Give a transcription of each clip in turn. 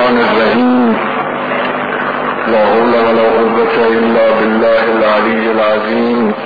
الرحمن الرحیم. لا حول ولا قوة الا بالله العلی العظیم.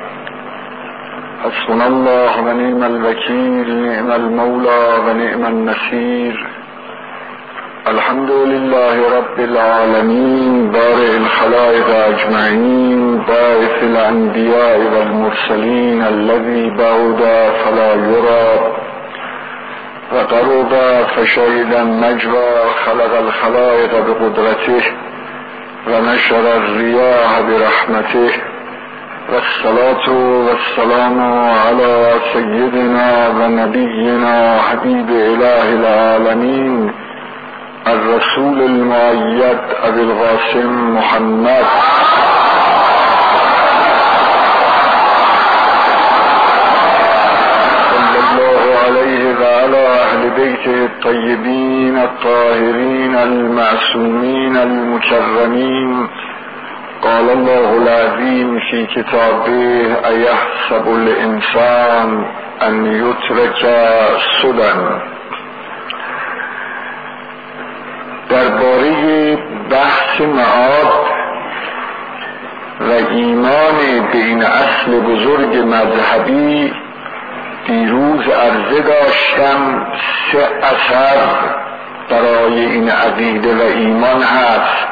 حسبنا الله و نعم الوکیل، نعم المولا و نعم النصیر. الحمد لله رب العالمین، بارئ الخلائق اجمعین، باعث الانبیاء والمرسلین، الذی بعد فلا یری و قرب فشهد النجوى، خلق الخلائق بقدرته و نشر الریاح برحمته، والصلاة والسلام على سيدنا و نبینا حبیب اله العالمین، الرسول المؤید ابی القاسم محمد صلی الله علیه و علی اهل بیته الطیبین الطاهرین المعصومین المکرمین. قال الله العظیم فی کتابه: ایحسب الانسان ان یترک سدى. درباره بحث معاد و ایمان به این اصل بزرگ مذهبی دیروز عرضه داشتم. 3 اثر برای این عقیده و ایمان هست.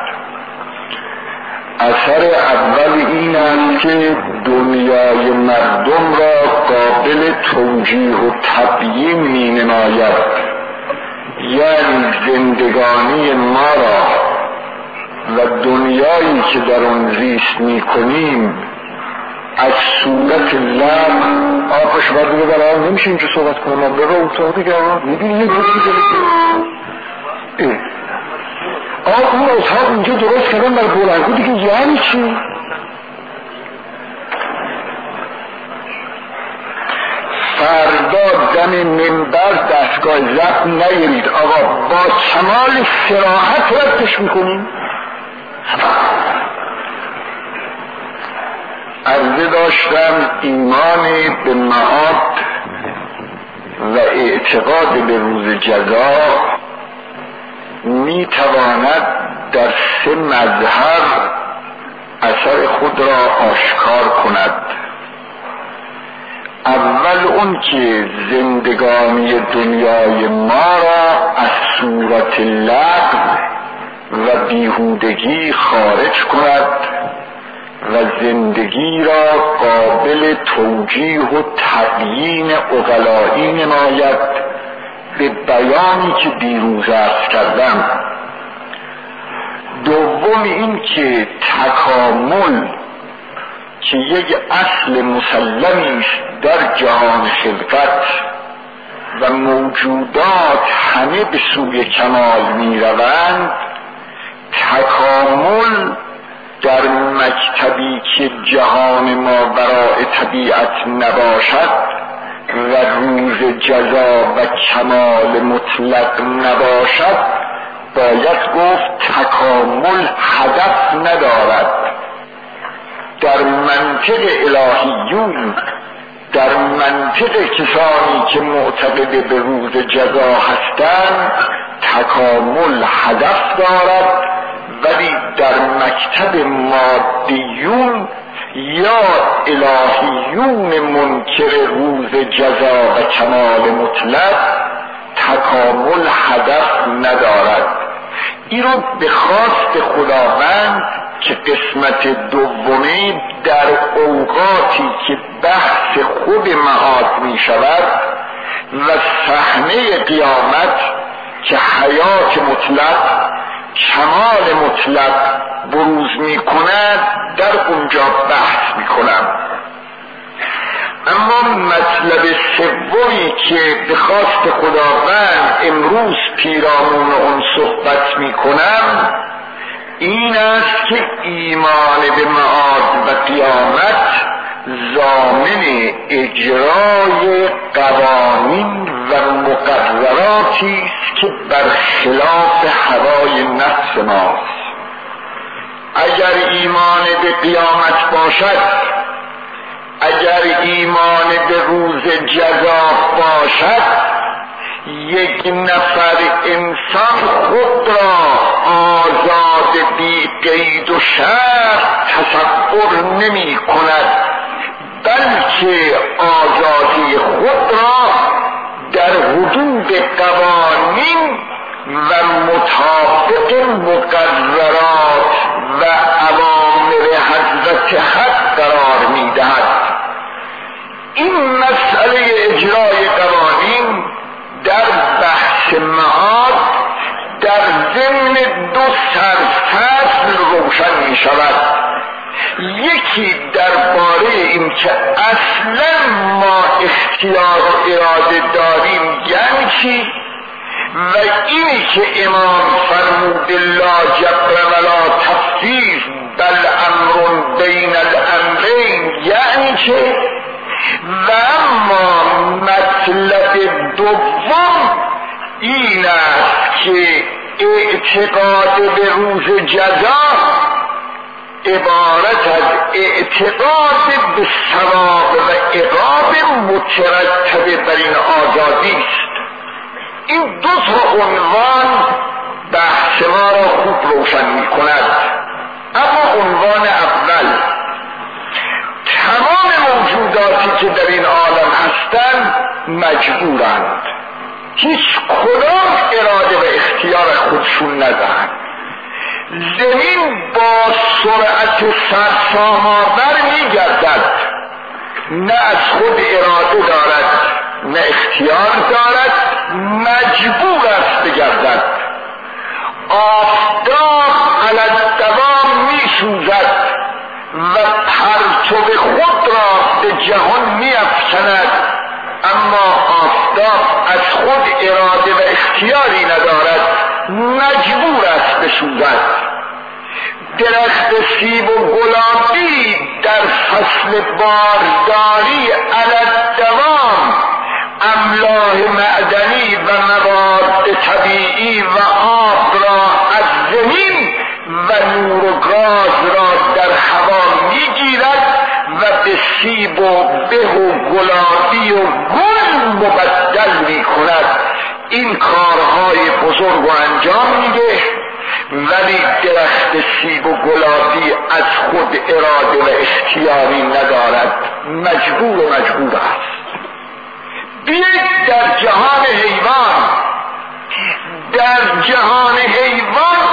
اثر اول این است که دنیای مردم را قابل توجیه و تبیین می نماید، یعنی زندگانی ما را و دنیایی که در آن زیست می کنیم از صورت لب. آقاش باید دیگه برای نمیشه اینجا صحبت کنم، برای اتاق دیگه میبینی یه گفتی داره آقا اون اتاق اینجا درست کردن بر بلنگو دیگه، یعنی چی؟ فردا دم منبر دستگاه ضبط نگیرید آقا، با کمال صراحت ردش میکنیم. عرضه داشتم ایمان به معاد و اعتقاد به روز جزا میتواند در 3 مظهر اثر خود را آشکار کند. اول اون که زندگانی دنیای ما را از صورت لغو و بیهودگی خارج کند و زندگی را قابل توجیه و تبیین عقلایی نماید به بیانی که دیروز عرض کردم. دوم این که تکامل که یک اصل مسلمی است در جهان خلقت و موجودات همه به سوی کمال می روند، تکامل در مکتبی که جهان ما برای طبیعت نباشد و روز جزا و کمال مطلق نباشد، باید گفت تکامل هدف ندارد. در منطق الهیون، در منطق کسانی که معتقد به روز جزا هستند، تکامل هدف دارد، ولی در مکتب مادیون یا الهیون منکر روز جزا و کمال مطلق تکامل هدف ندارد. این رو به خواست خداوند که قسمت دومی در اوقاتی که بحث خود معاد می شود و صحنه قیامت که حیات مطلق، کمال مطلق بروز می کند، در اونجا بحث می کنم. اما مطلب سومی که به خواست خداوند امروز پیرامون اون صحبت می کنم این است که ایمان به معاد و قیامت ضامن اجرای قوانین و مقرراتی است که برخلاف هوای نفس ماست. اگر ایمان به قیامت باشد، اگر ایمان به روز جزا باشد، یک نفر انسان خود را شرع تصور نمی کند، بلکه آزادی خود را در حدود قوانین و مطابق مقررات و اوامر حضرت حق قرار می دهد. این مسئله اجرای قوانین در بحث معاد در ضمن دو سرفصل روشن می شود. یکی درباره این که اصلا ما اختیار و اراده داریم یعنی چی، و اینی که امام فرمود لا جبر ولا تفویض بل امر بین الامرین یعنی چه، و اما مطلب دوم این است که اعتقاد به روز جزا عبارت از اعتقاد به ثواب و عقاب مترتب بر این آزادی است. این دو تا عنوان بحث ما را خوب روشن می کند. اما عنوان اول، تمام موجوداتی که در این عالم هستند مجبورند، هیچ کدام اراده و اختیار خودشون ندارند. زمین با سرعت سرسام‌آور می‌گردد، نه از خود اراده دارد نه اختیار دارد، مجبور است بگردد. آفتاب علی الدوام می‌سوزد و پرتو خود را به جهان می‌افکند، اما آفتاب از خود اراده و اختیاری ندارد، مجبور است بسوزد. درخت سیب و گلابی در فصل بارداری علی الدوام املاح معدنی و مواد طبیعی و آب را از زمین و نور و گاز را در هوا میگیرد و به سیب و به و گلابی و گل مبدل می کند. این کارهای بزرگ و انجام میده، ولی درخت سیب و گلابی از خود اراده و اختیاری ندارد، مجبور است. بیایید در جهان حیوان، در جهان حیوان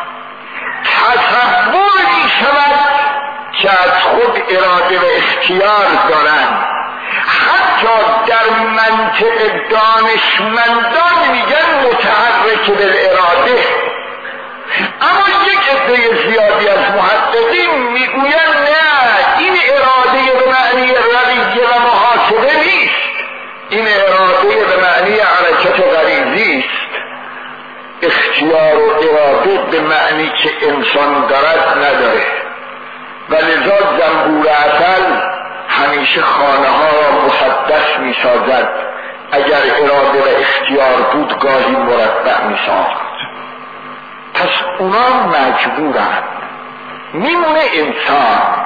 تصور می شود که از خود اراده و اختیار دارند. حتی در منطق دانشمندان میگن متحرک بالاراده، اما یک عده زیادی از محققین میگوین نه، این اراده به معنی رویه و محاسبه نیست، این اراده به معنی حرکت غریزی است. اختیار و اراده به معنی که انسان دارد نداره، و لذا زنبور عسل همیشه خانه ها را مسدس می سازد، اگر اراده و اختیار بود گاهی مربع می سازد. پس اونا مجبورند. میمونه انسان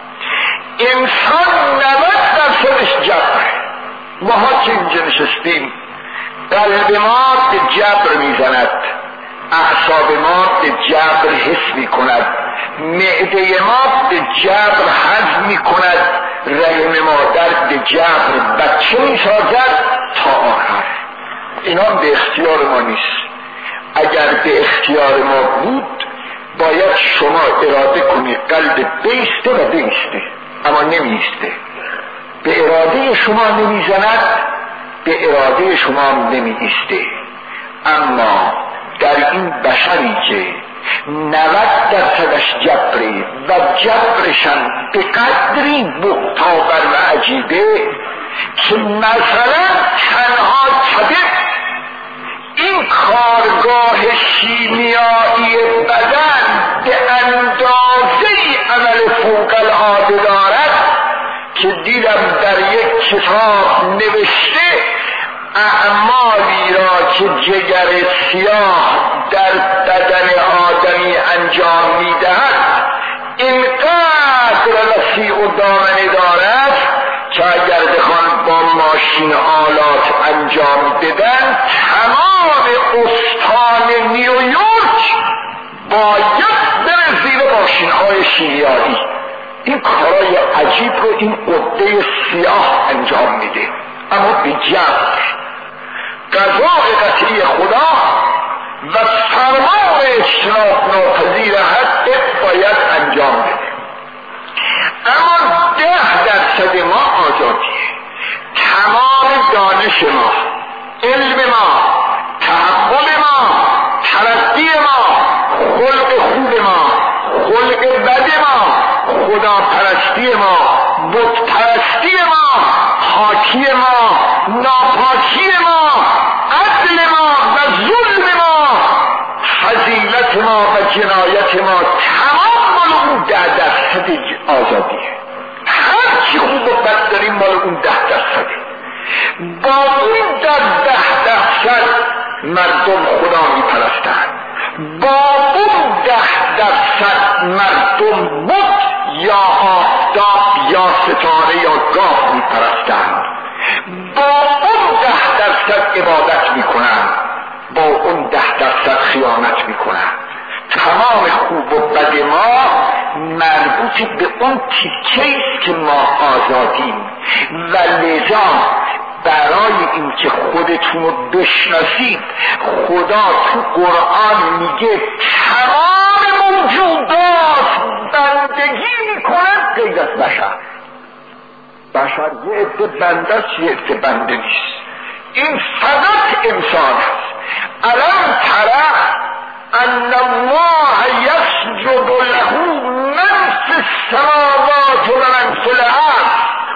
90% جبره. ماها که اینجا نشستیم قلب ما به جبر میزند، اعصاب ما به جبر حس می کند، معده ما به جبر هضم می کند، رحم مادر به جبر بچه می سازد تا آخر. اینا به اختیار ما نیست. اگر به اختیار ما بود باید شما اراده کنی قلب بیسته و بیسته، اما نمیسته. به اراده شما نمیزند، به اراده شما نمیسته. اما در این بشری که 90% جبری و جبرشن به قدری معتبر و عجیبه که مثلا تنها طبیب این کارگاه شیمیایی بدن به اندازه‌ای عمل فوق العاده دارد که دیدم در یک کتاب نوشته اعمالی را که جگر سیاه در بدن آدمی انجام میدهد اینقدر وسیع و دامنه دارد که اگر بخوان با ماشین آلات انجام بدن تمام استان نیویورک باید بره زیر ماشین ها این کارای عجیب رو این قده سیاه انجام میده، اما به جبر. قضای قطعی خدا و فرمان اجتناب ناپذیر حق باید انجام بده. اما 10% ما آزادیه. تمام دانش ما، علم ما، تحول ما، ترقی ما، خلق خوب ما، خلق بد ما، خدا پرستی ما، بت پرستی ما، پاکی ما، ناپاکی ما، عدل ما و ظلم ما، فضیلت ما و جنایت ما، تمام مال اون 10% آزادیه. هر چی خوب و بد داریم مال اون 10%. با اون 10% مردم خدا میپرستند، با اون 10% مردم بت یا آفتاب یا ستاره یا گاو میپرستند، با اون 10% عبادت میکنند، با اون 10% خیانت میکنند. تمام خوب و بد ما مربوط به اون تیکه‌ایست که ما آزادیم و لذا برای اینکه خودتون رو بشناسید خدا تو قرآن میگه تمام موجودات بندگی میکنن غیر از بشر. بشر یه عده بنده است، یه عده بنده نیست. این فقط انسان است. الان ترى ان الله یسجد له من فی السماوات و من فی الارض.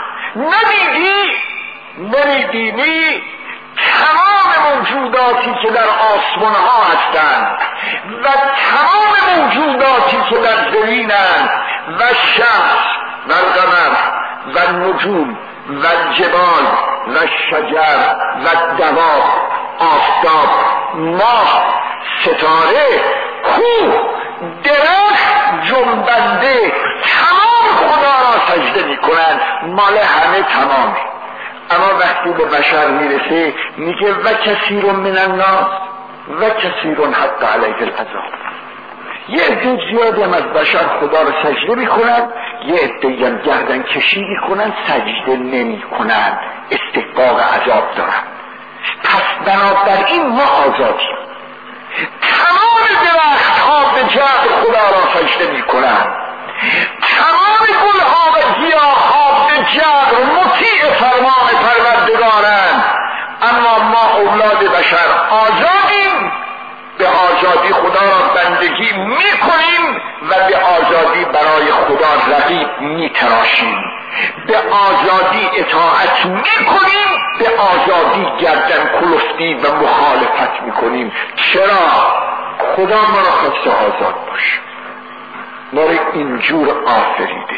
نمیبینی تمام موجوداتی که در آسمان ها هستند و تمام موجوداتی که در زمینند و شمس و قمر و نجوم و جبال و شجر و دواب، آفتاب، ماه، ستاره، کوه، درخت، جنبنده، تمام خدا را سجده میکنند. مال همه تمامه. اما وقتی به بشر میرسه میگه و کثیر من الناس و کثیر حق علیه العذاب. یه عده زیادی هم از بشر خدا رو سجده میکنن، یه عده هم گردن کشی میکنن، سجده نمیکنن، استحقاق عذاب دارن. پس بنابراین ما آزادیم. تمام درخت ها به جبر خدا را سجده میکنن، تمام گل ها و گیاه ها به جبر مطیع فرمان پروردگارند. اما ما اولاد بشر آزادیم، به آزادی خدا را بندگی میکنیم و به آزادی برای خدا رقیب میتراشیم، به آزادی اطاعت میکنیم، به آزادی گردن کلفتی و مخالفت میکنیم. چرا؟ خدا ما را خواسته آزاد باش، ما را اینجور آفریده.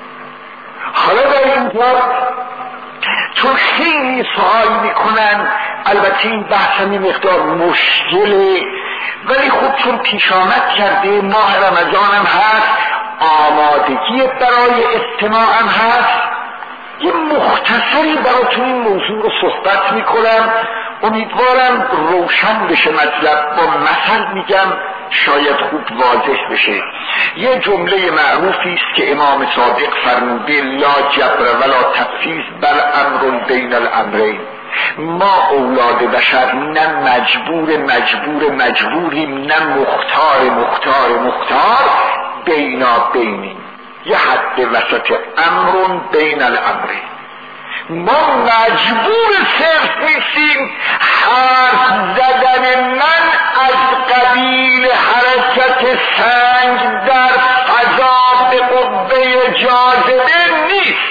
حالا در اینجا چون خیلی سوال میکنن، البته این بحث هم مقدار مشکله، ولی خب چون پیش آمد کرده، ماه رمضان هم هست، آمادگی برای استماع هم هست، یه مختصری براتون این موضوع رو صحبت میکنم. امیدوارم روشن بشه مطلب. با مثل میگم شاید خوب واضح بشه. یه جمله معروفی است که امام صادق فرموده لا جبر ولا تفیض بل امر بین الامرین. ما اولاد بشر نه مجبوریم، نه مختار، بینیم، یه حد وسط، امر بین الامرین. ما مجبور صرف نیستیم. حرف زدن من از قبیل حرکت سنگ در فضا به قوه جاذبه نیست.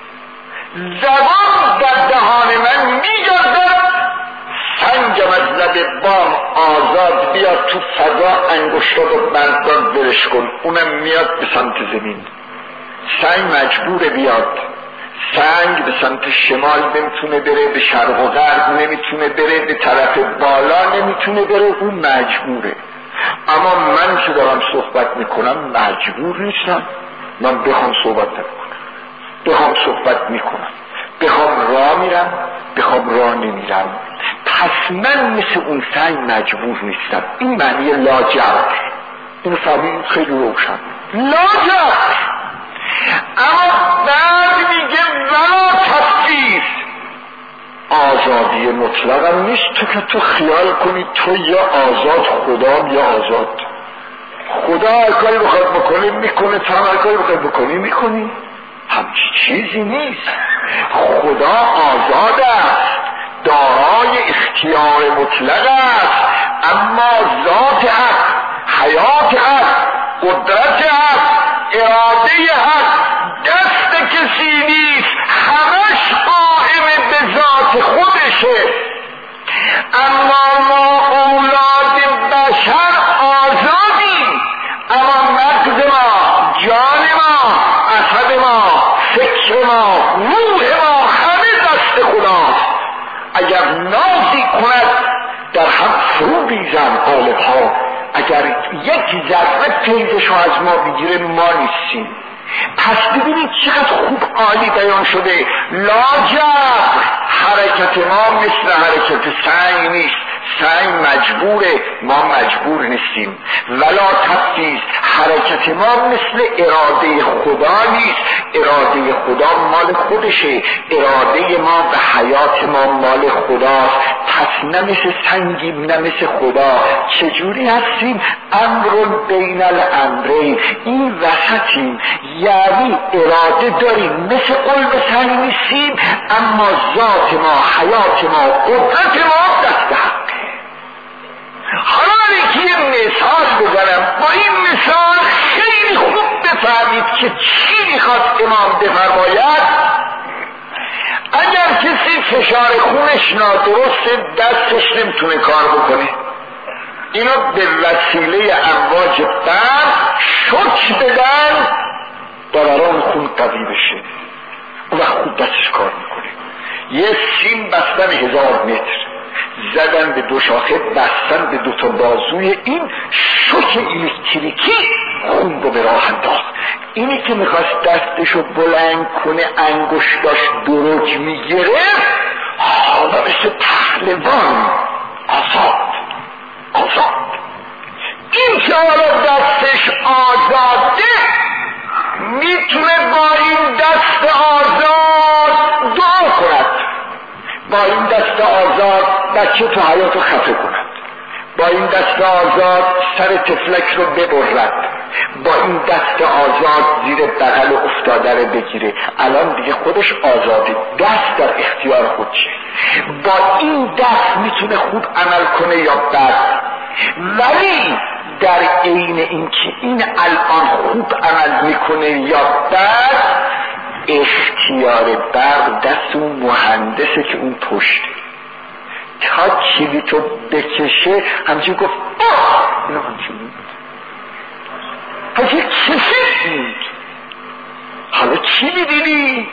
زبان در دهان من میگردد، سنگم از لب بام آزاد بیاد تو فضا، انگشتات رو بردار برش کن، اونم میاد به سمت زمین. سنگ مجبور بیاد. سنگ به سمت شمال نمیتونه بره، به شرق و غرب نمیتونه بره، به طرف بالا نمیتونه بره، اون مجبوره. اما من که دارم صحبت میکنم مجبور نیستم. من بخوام صحبت نکنم، بخوام صحبت میکنم، بخوام راه میرم، بخوام راه نمیرم. پس من مثل اون سنگ مجبور نیستم. این معنی لاجبر. این فهمید خیلی روشن. لاجبر اما بعد میگه ولا تفویض، آزادی مطلق هم نیست تو خیال کنی تو یا آزاد خدا یا آزاد خدا. هر کاری بخواد بکنی میکنه، تو هر کاری بخواد بکنی میکنی، همچی چیزی نیست. خدا آزاد است، دارای اختیار مطلق است، اما ذات حق، حیات حق، قدرت حق، اراده حق دست کسی نیست، همش قائم به ذات خودشه. اما ما اولاد بشر آزادیم، اما مغز ما، جان ما، عصب ما، فکر ما، روح ما همه دست خداست. اگر نازی کند در هم فرو بیزن قالب ها، اگر یک ذره پیدشو از ما بگیره ما نیستیم. پس ببینید چقدر خوب عالی بیان شده. لاجب حرکت ما مثل حرکت سنگ نیست، سنگ مجبوره، ما مجبور نیستیم. ولا تفویض، حرکت ما مثل اراده خدا نیست، اراده خدا مال خودشه، اراده ما و حیات ما مال خداست. پس نه مثل سنگیم نه مثل خدا. چجوری هستیم؟ امر بین الامرین، این وسطیم، یعنی اراده داریم، مثل قلب سنگ نیستیم، اما ذات ما، حیات ما، قدرت ما دست حقه. حالا که یه مثال بزنم، با این مثال خیلی خوب بفهمید که چی میخواد امام بفرماید. اگر کسی فشار خونش نادرسته، دستش نمیتونه کار بکنه، اینو به وسیله امواج برق شوک بدن دوران خون قوی بشه، اون وقت خوب دستش کار میکنه. یه سیم بستن 1000 متر، زدن به دو شاخه، بستن به 2 تا بازوی، این شوک الکتریکی خون رو به راه انداخت. اینی که میخواست دستشو بلند کنه، انگشتاش درج میگرفت، حالا مثل پهلوان آزاد. این که حالا دستش آزاده، میتونه با این دست آزاد دعا کند، با این دست آزاد بچه تو حیاتو خفه کند، با این دست آزاد سر تفلک رو ببرد، با این دست آزاد زیر بغل افتاده رو بگیره. الان دیگه خودش آزاده، دست در اختیار خودشه. با این دست میتونه خوب عمل کنه یا بد، ولی در عین اینکه این الان خوب عمل میکنه یا بد، اختیار برق دست اون مهندسه که اون پشته. تا کلیتو بکشه همچین گفت اینو همچین همچین کسی بود. حالا چی میدیدی؟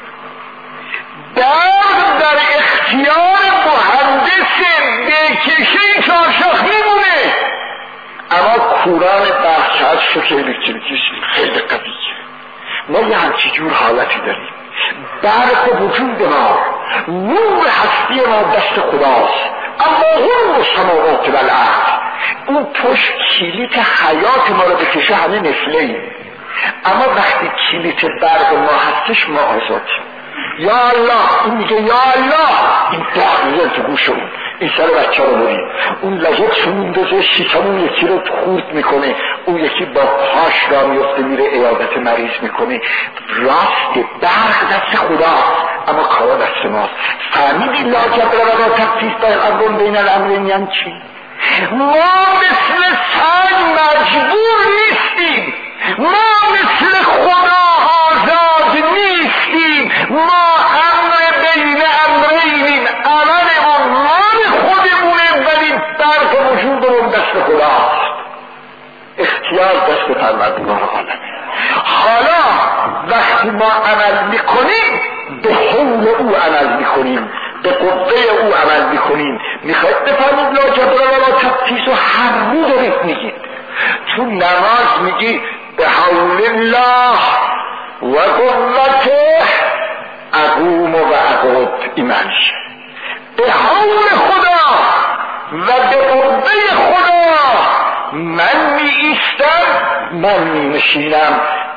برق در اختیار مهندسه، بکشه چارشاخ میمونه، اما کوران برق چهت شوک الکتریکیش خیلی قویه. ما یه همچی جور حالتی داریم. برق وجود ما، نور هستی ما دست خداست، اما نور سماوات و الارض، اون پشت کلیت حیات ما رو بکشه همه نفله. اما وقتی کلیت برق ما هستش ما آزادیم. یا الله، این میگه یا الله، این دقیقه تو گوش اون، این سر بچه رو بریم، اون لگت شموندازه شیطمون یکی رو خورد میکنه، اون یکی با پاش را میفته میره عیادت مریض میکنه. راست برق دست خداست، اما کارا دست ماست. فهمیدی لاجب را تفصیص در امرون بین الامرین یعنی چی؟ ما مثل سنگ مجبور نیستیم، ما مثل خدا آزاد نیستیم، ما امر بین امرینیم. عملمون مال خودمونه، ولی برق وجودمون دست خداست، اختیار دست پروردگار عالمه. حالا وقتی ما عمل میکنیم به حول او عمل میکنیم، به قوه او عمل میکنیم. میخواید بفرمید لا جبر ولا تفصیص و هر رو دارید میگید. تو نماز میگی به حول الله و قوته اقوم و اقعد، ایمانش به حول خدا و به قوه خدا من می ایستم، من می نشینم.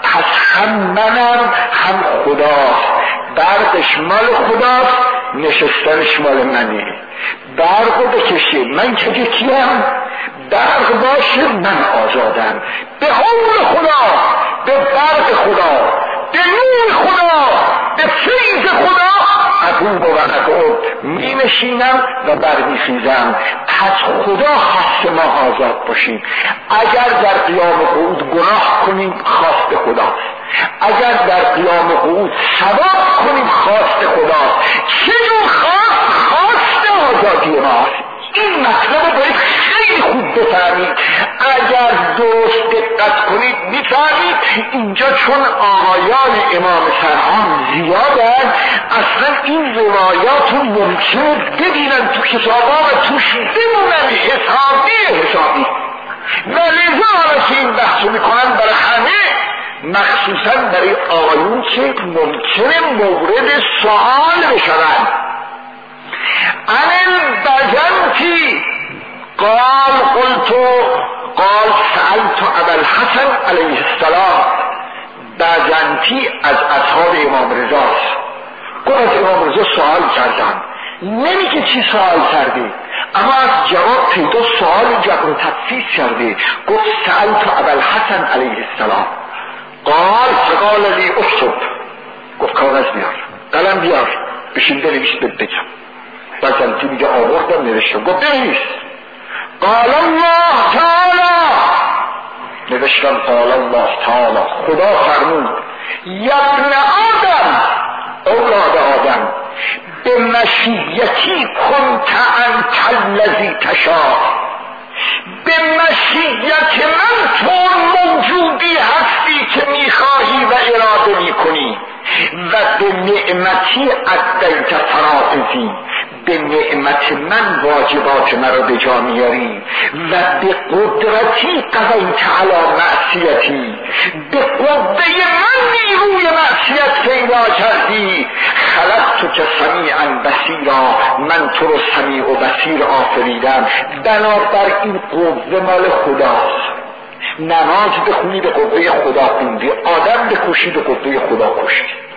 پس هم منم هم خداست. برقش مال خداست، نشستنش مال منه. برقو بکشه من که کیم؟ برق باشه من آزادم. به حول خدا، به برق خدا، به نور خدا، به فیض خدا عقوب و عقوب می نشینم و برمیخیزم. پس خدا خواست ما آزاد باشیم. اگر در قیام قعود گناه کنیم خواست خداست، اگر در قیام قعود ثواب کنیم خواست خداست. چه جور خواست آزادی ماست. این مطلب رو باید خیلی خوب بفهمید. اگر درست دقت کنید میفهمید اینجا چون آقایان امام سرهان زیادن اصلا این روایات رو ممکنه ببینن تو کتابا و توش بمونن حسابی و لذا که این بحث میکنن برای همه، مخصوصا برای آقایون که ممکنه مورد سوال بشن. عن البجنتی قال سألت ابا الحسن علیه السلام. بجنتی از اصحاب امام رضاست. گفت از امام رضا سوال کردم. نمیگه چی سوال کرده، اما از جواب پیدا سوال جبر و تفسیر کرده. گفت سألت ابا الحسن علیه السلام. فقال لی اکتب. گفت کاغذ بیار، قلم بیار، بشین بنویس بگم. بجنتی میگه آوردم نوشتم. گفت بنویس. قال الله تعالی. نوشتم قال الله تعالی. خدا فرمود یا ابن آدم، اولاد آدم، به مشیتی کنت انت الذی تشاء. به مشیت من تو موجودی هستی که میخواهی و اراده میکنی و به نعمتی ادیت فرائضی، به نعمت من واجبات مرا به جا میاری و به قدرتی قضیت علی معصیتی، به قوه من نیروی معصیت پیدا کردی. خلقت که سمیعا بصیرا، من تو رو سمیع و بصیر آفریدم. بنابر این قوه مال خداست. نماز بخونی به قوه خدا خوندی، آدم بکشی به قوه خدا کشی،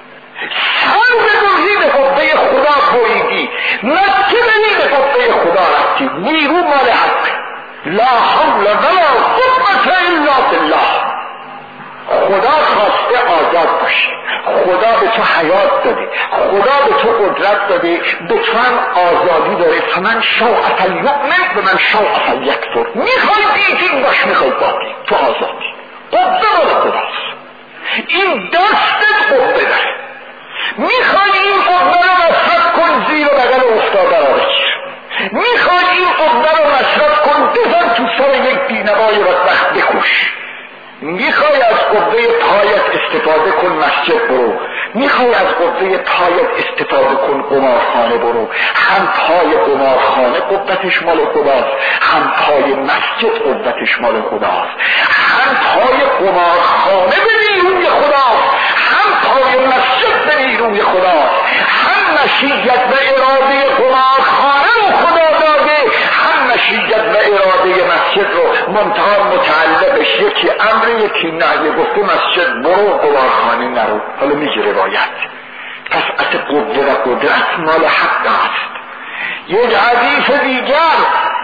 سر بدوزی به قوه خدا بریدی، مکه بری به قوه خدا رفتی. نیرو مال حق. لا حول ولا قوة الا بالله. خدا خواسته آزاد باشی. خدا به تو حیات داده، خدا به تو قدرت داده، به تو هم آزادی داره. فمن شاء فلیؤمن و من شاء فلیکفر. میخوای دیدین باش، میخوای باقی، تو آزادی. قوه مال خداست. این دستت قوه داره. میخوای این قوه رو مصرف کن، زیر بغل افتاده را بگیر. میخوای این قوه رو مصرف کن، بزن تو سر یک بینوای بدبخت بکش. میخوای از قوه پایت استفاده کن، مسجد برو. میخوای از قوه پایت استفاده کن، قمارخانه برو. هم پای قمارخانه قوتش مال خداست، هم پای مسجد قوتش مال خداست. هم پای قمارخانه به نیروی خداست، هم پای مسجد به نیروی خداست. هم مشیت و اراده قمارخانه رو خدا داده، هم مشیت و اراده مسجد رو. منتها متعلقش یکی امر یکی نهی. گفته مسجد برو، قمارخانه نرو. حالا میگه روایت. پس از قوه و قدرت مال حق است. یک حدیث دیگر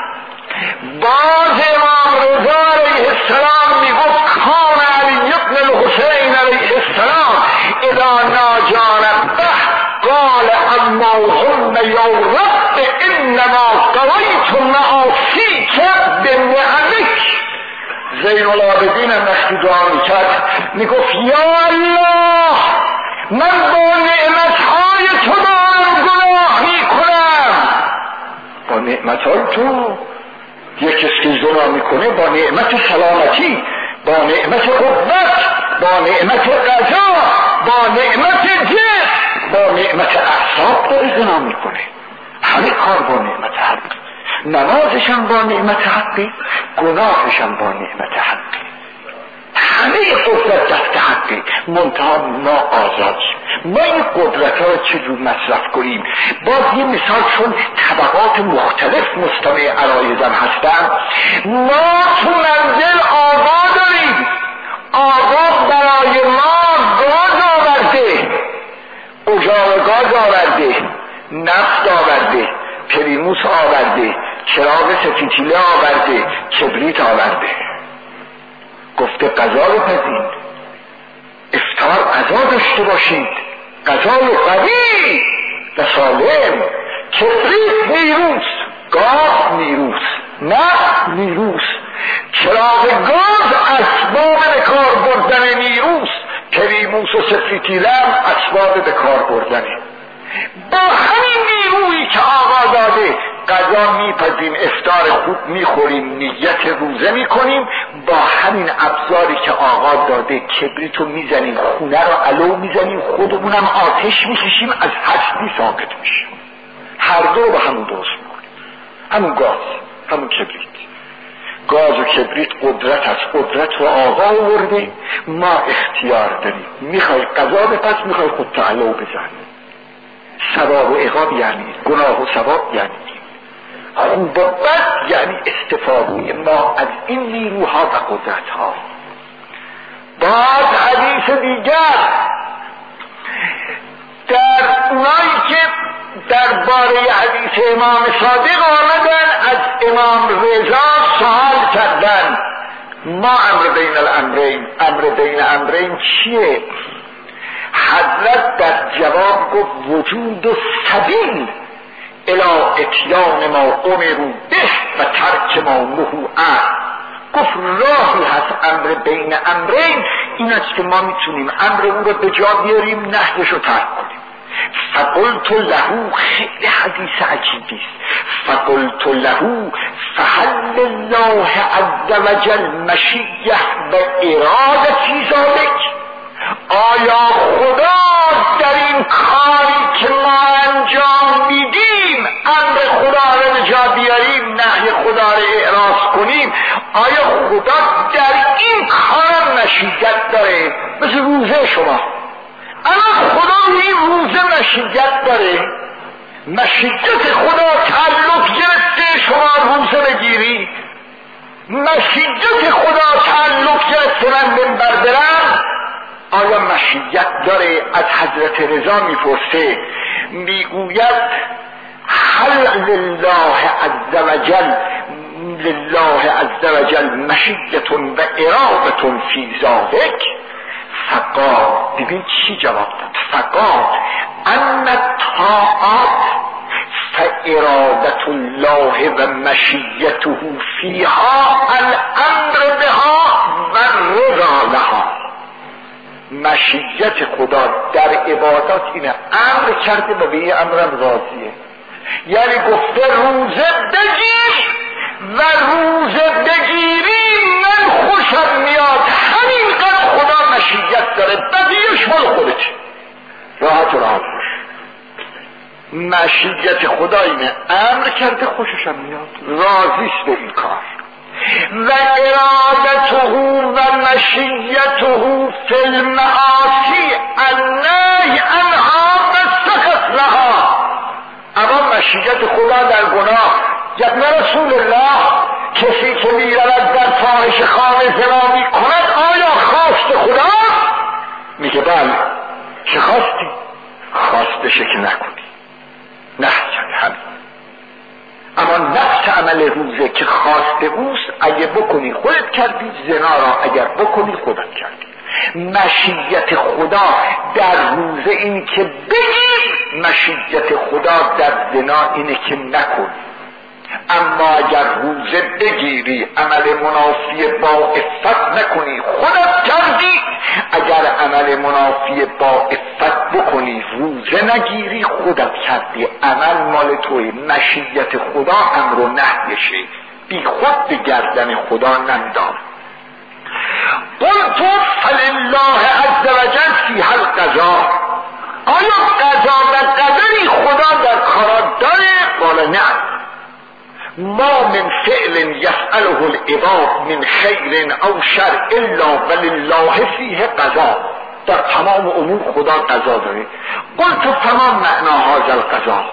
باز امام رضا علیه السلام میگفت کان علی ابن الحسین علیه السلام اذا ناجى ربه قال اللهم یا رب انما قضیت معاصیک بنعمک. زین العابدین هم وقتی دعا میکرد میگفت یا الله من با نعمتهای تو دارم گناه میکنم. با نعمتهای تو یک کسی که زنا میکنه با نعمت سلامتی، با نعمت قوت، با نعمت غذا، با نعمت جسم، با نعمت اعصاب داره زنا میکنه. همه کار با نعمت حق. نمازشم با نعمت حقی، گناهشم با نعمت حقی. همه قدرت دست حقی. منتها ما آزادیم. ما این قدرت ها رو چجور مصرف کنیم؟ باز یه مثال، چون طبقات مختلف مستمع عرایزم هستن. ما تو منزل آقا داریم. آقا برای گاز آورده، نفت آورده، پریموس آورده، چراغ سفیتیله آورده، کبریت آورده. گفته غذا بپزید، افطار غذا داشته باشید، غذای قوی و سالم. کبریت نیروست، گاز نیروست، نفت نیروست، چراغ گاز اسباب به کار بردن نیروست، پریموس و سفیتیله هم اسباب به کار بردنه. با همین نیرویی که آقا داده غذا میپزیم، افطار خوب میخوریم، نیت روزه میکنیم، با همین ابزاری که آقا داده کبریتو میزنیم، خونه رو علو میزنیم، خودمونم آتش میکشیم، از هستی ثابت میشیم. هر دو با همون درست میکنیم، همون گاز، همون کبریت. گاز و کبریت قدرت است، قدرت رو آقا آورده، ما اختیار داریم. میخوای غذا بپز، میخوای خودت علو بزن. ثواب و عقاب یعنی گناه و ثواب یعنی خوب و بد یعنی استفاده ما از این نیروها و قدرت ها. باز حدیث دیگر در اونایی که درباره حدیث امام صادق آمدن از امام رضا سوال کردن، ما امر بین الامرین، امر بین امرین چیه؟ حضرت در جواب گفت وجود سبیل الی اتیان ما امروا به و ترک ما نهوا عنه. گفت راهی هست امر بین امرین، این است که ما میتونیم امر اون رو به جا بیاریم، نهیش رو ترک کنیم. فقلت له، خیلی حدیث عجیبی است، فقلت له فهل الله عز وجل مشیه و ارادتی ذلک. آیا خدا در این کاری که ما انجام میدیم، امر خدا رو به جا بیاریم، نهی خدا رو اعراض کنیم، آیا خدا در این کار مشیت داره؟ مثل روزه شما، اما خدا این روزه مشیت داره؟ مشیت خدا تعلق گرفته شما روزه بگیری؟ مشیت خدا تعلق گرفته من منبر برم؟ آیا مشیت داره؟ از حضرت رضا میپرسه، میگوید هل لله عز وجل مشیت و ارادت فی ذلک؟ فقال، ببین چی جواب داد، فقال ان الطاعات فارادت الله و مشیته فیها الامر بها و الرضا لها. مشیت خدا در عبادات اینه، امر کرده و به این امرم راضیه. یعنی گفته روزه بگیر و روزه بگیری من خوشم میاد، همینقدر خدا مشیت داره، بقیه‌اش مال خودت، راحت باش. مشیت خدا اینه، امر کرده خوششم میاد، راضیست به این کار. و ارادته و مشیته فی المعاصی النهی عنها و السخط لها. اما مشیت خدا در گناه، جبن رسول الله کسی که میرود در فاحشه خانه زنا میکند آیا خواست خدا؟ میگه بله. چه خواستی؟ خواستشه که نکنی، نه همین. اما نفس عمل روزه که خواست اوست، اگه بکنی خودت کردی، زنا را اگر بکنی خودت کردی. مشیت خدا در روزه این که بگی، مشیت خدا در زنا اینه که نکنی. اما اگر روزه بگیری، عمل منافی با عفت نکنی، خودت کردی. اگر عمل منافی با عفت بکنی، روزه نگیری، خودت کردی، عمل مال توی. مشیت خدا امر و نهیشه، بی خود به گردن خدا ننداز. قلت فلله عز وجل فیها القضاء. آیا قضا و قدری خدا در کارات داره؟ قال نه. ما من فعل یفعله العباد من خیر او شر الا ولله فیه قضا. در تمام امور خدا قضا داره. قلت فما معنا هذا القضا.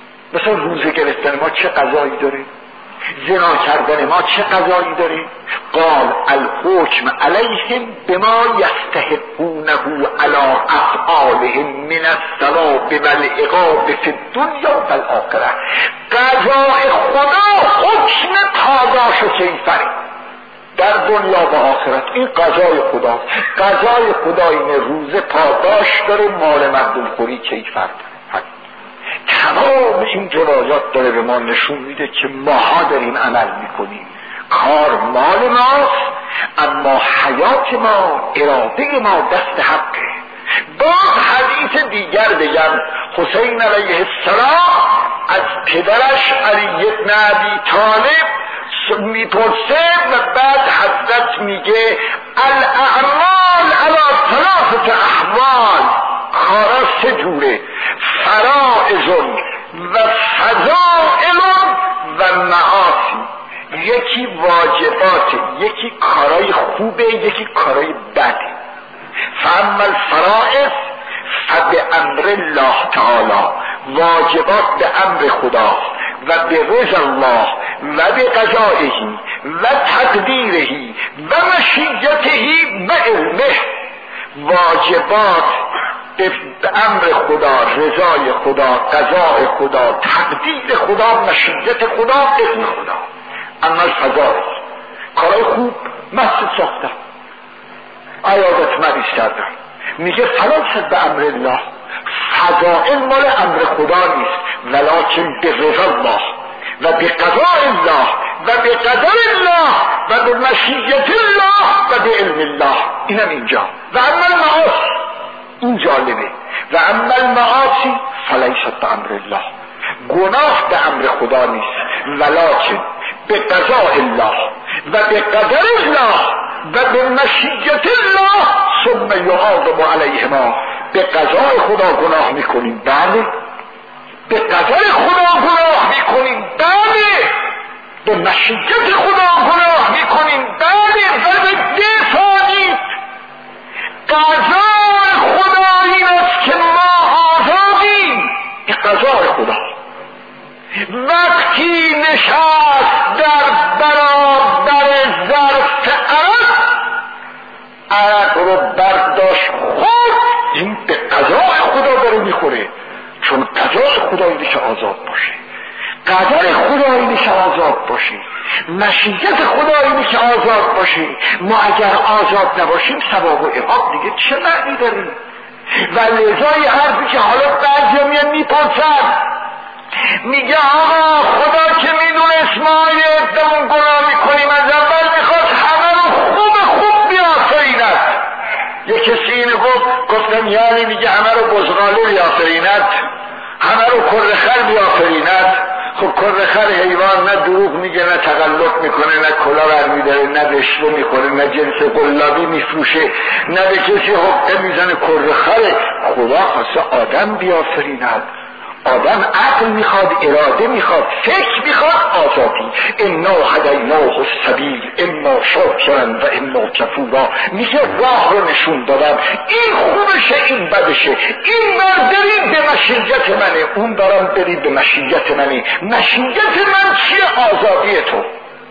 مثلا روزه گرفتن ما چه قضایی داره؟ زنا کردن ما چه قضایی داره؟ قال الحکم علیهم بما یستحقونه علی افعالهم من الثواب والعقاب فی الدنیا والآخره. قضای خدا حکم پاداش و کیفره در دنیا و آخرت. این قضای خدا. قضای خدا اینه روز پاداش داره، مال مردم خوری کیفر داره. تمام این جنایات داره به ما نشون میده که ماها داریم عمل میکنیم، کار مال ماست، اما حیات ما، اراده ما دست حقه. باز حدیث دیگر بگم، حسین علیه السلام از پدرش علی بن ابی طالب میپرسه و بعد حضرت میگه الاعمال علی ثلاثه احوال، کارا سه جوره، فرائض و فضائل و معاصی. یکی واجباته، یکی کارای خوبه، یکی کارای بده. فاما الفرائض فبامر الله تعالی، واجبات به امر خداست و به رضا الله و به قضائه و تقدیره و مشیته و علمه. واجبات به امر خدا، رضای خدا، قضای خدا، تقدیر خدا، مشیت خدا، علم خدا. اما الفضائل، کارای خوب، مسجد ساختن، عیادت مریض کردن، میگه فلان به امر الله. فضائل مال امر خدا نیست، ولکن به رضا الله و به قضاء الله و به قدر الله و به مشیت الله و به علم الله. اینم اینجا. و اما المعاصی، این جالبه، و اما المعاصی فلیست به امر الله. گناه به امر خدا نیست، ولکن به قضاء الله و به قدر الله و به مشیت الله ثم یعاقب علیهما. به قضای خدا گناه میکنیم، بله. به قدر خدا گناه میکنیم، بله. به مشیت خدا گناه میکنیم، بله. و به دفاعی قضای خدا این است که ما آزادیم. این قضای خدا. وقتی نشست در برابر ظرف عرق رو برداشت خود، این به قضای خدا داره میخوره. چون قضای خدا اینه که آزاد باشه، قدر خدا اینه که آزاد باشه، مشیت خدا اینه که آزاد باشه. ما اگر آزاد نباشیم ثواب و عقاب دیگه چه معنی داریم؟ و لذای حرفی که حالا بعضی میان میپرسن، میگه آقا خدا که میدونست ما یه عده‌مون گناه میکنیم، از اول میخواد همه رو خوب بیافریند. یه کسی اینو گفتم یعنی میگه همه رو بزغاله بیافریند، همه رو کرخر بیافریند. خب کرخر حیوان نه دروغ میگه، نه تقلب میکنه، نه کلا برمیداره، نه رشوه میخوره، نه جنس قلابی میفروشه، نه به کسی حقه میزنه. کرخر. خدا خواسته آدم بیافریند. آدم عقل میخواد، اراده میخواد، فکر میخواد، آزادی. انا هدیناه السبیل اما شاکرا و اما کفورا. میگه راه رو نشون دادم، این خوبشه این بدشه، این بر برید به مشیت منه، اون برم برید به مشیت منه. مشیت من چیه؟ آزادی تو.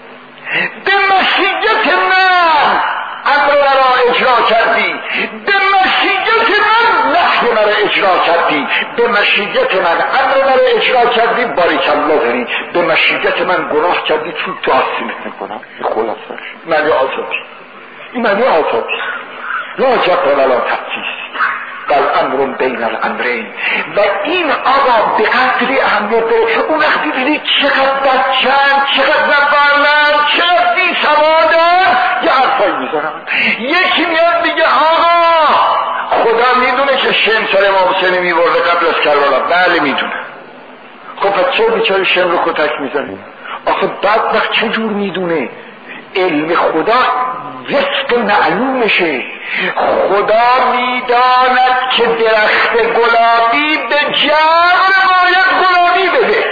به مشیت من امر را اجرا کردی، به مشیت من نهی را اجرا کردی، به مشیت من امر را اجرا کردی، باریک الله داری. به مشیت من گناه کردی، چون تو آسیمت میکنم. خلاصش معنی آزادی. این معنی آزادی. لا جبر ولا تفصیل بل امر بین الامرین. و این آقا به قدری اهمیت داره. اون وقتی دیدی چقدر بچن، چقدر نفرمند، چقدر بی سوادن، یه حرفایی میزنم. یکی میاد میگه آقا خدا میدونه که شم سر امام حسین میبرده قبل از کربلا. بله میدونه. خب پس چرا بیچاره شم رو کتک میزنی؟ آخه بدبخت چجور میدونه؟ علم خدا وفق معلومشه. خدا میداند که درخت گلابی به جمع باید گلابی بده.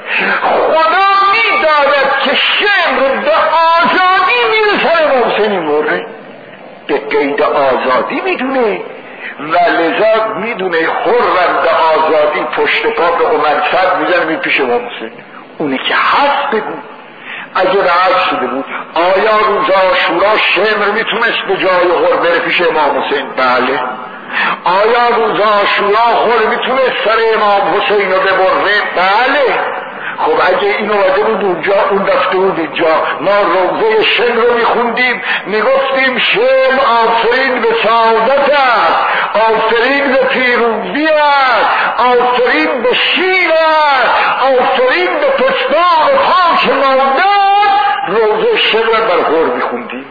خدا میداند که شمر به آزادی میرسه. امام حسین مرده به قید آزادی میدونه و لذا میدونه حرم به آزادی پشت پا به عمر صد میزنه می پیش امام حسین. اونی که هست بگو. اگه رعد شده بود آیا روز عاشورا شمر میتونست به جای غر بره پیش امام حسین؟ بله. آیا روز عاشورا غر میتونست سر امام حسین رو ببره؟ بله. خب اگه این اومده بود اونجا اون رفته بود اینجا، ما روضه شمر رو میخوندیم میگفتیم شمر آفرین به سعادت است، آفرین به پیروزی است، آفرین به شیر است، آفرین به پشتاق پاک مادر. روضه شمر بر غر میخوندیم.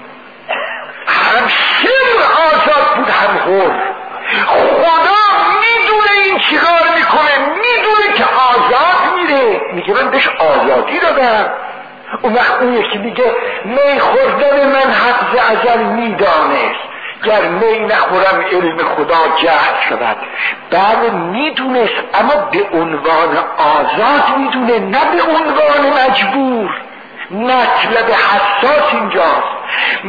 هم شمر آزاد بود هم غر. خدا میدونه این چیکار میکنه، میدونه که آزاد میره، میگه من بهش آزادی دادم. اون وقت اون یکی میگه می خوردن من حق ازل میدانست، گر می نخورم علم خدا جهل شود. بله میدونست، اما به عنوان آزاد میدونه، نه به عنوان مجبور. مطلب حساس اینجاست.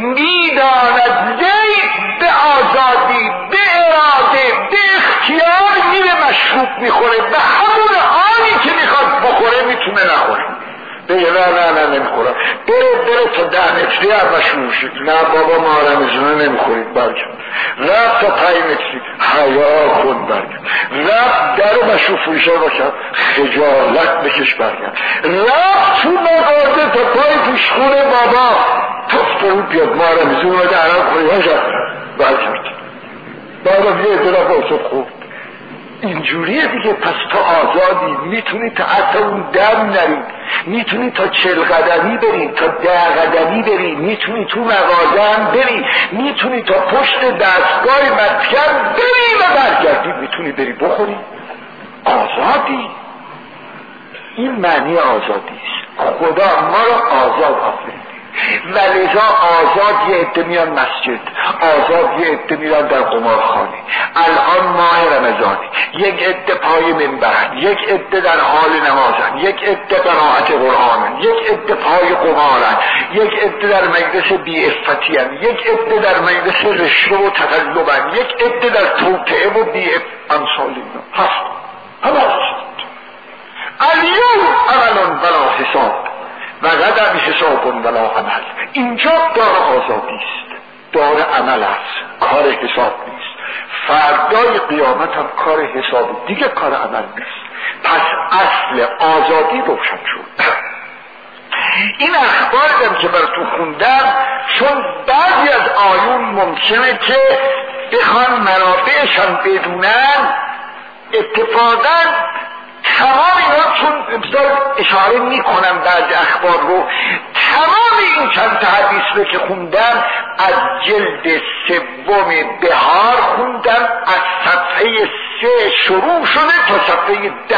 میداند زید به آزادی، به اراده، به اختیار میره مشروب میخوره، به همون آنی که میخواد بخوره میتونه نخوره. بگه نه نمیخورم، بره تا 10 متری هم مشروب شد. نه بابا ما رمزونه نمیخورید برگرد. رفت تا 5 متری حیا کن برگرد. رفت در مشروب فروشه باشد خجالت بکش برگرد. رفت تو مغازه تا پای پیشخونه بابا تفترون بیاد ما رمزونه ده عرب خوری هاشد برگرد. بابا یه دل باشد خوب اینجوریه دیگه. پس تا آزادی، میتونی تا حتی اون دم نری، میتونی تا 40 قدمی بری، تا 10 قدمی بری، میتونی تو مغازه هم بری، میتونی تا پشت دستگاه مسکن بری و برگردی، میتونی بری بخوری. آزادی، این معنی آزادی است. خدا ما رو آزاد آفرید و لذا آزاد یه عده میان مسجد، آزاد یه عده میرن در قمارخانه. الان ماه رمضانی، یک عده پای منبرن، یک عده در حال نمازن، یک عده قرائت قرآنن، یک عده پای قمارن، یک عده در مجلس بی‌عفتی‌ان، یک عده در مجلس رشوه و تقلبن، یک عده در توطئه و امثال اینا هست. همه هست. الیوم عمل بلا حساب و غدا حساب ولا عمل. اینجا دار آزادی است، دار عمل است، کار حساب نیست. فردای قیامت هم کار حساب دیگه، کار عمل نیست. پس اصل آزادی روشن شد. این اخبار هم که براتون خوندم، چون بعضی از آیون ممکنه که بخوان منافعشان بدونن، اتفاقا تمام اینا، چون اشاره میکنم بعضی اخبار رو، تمام این چند تا حدیث رو که خوندم از جلد 3 بهار خوندم، از صفحه 3 شروع شده تا صفحه 10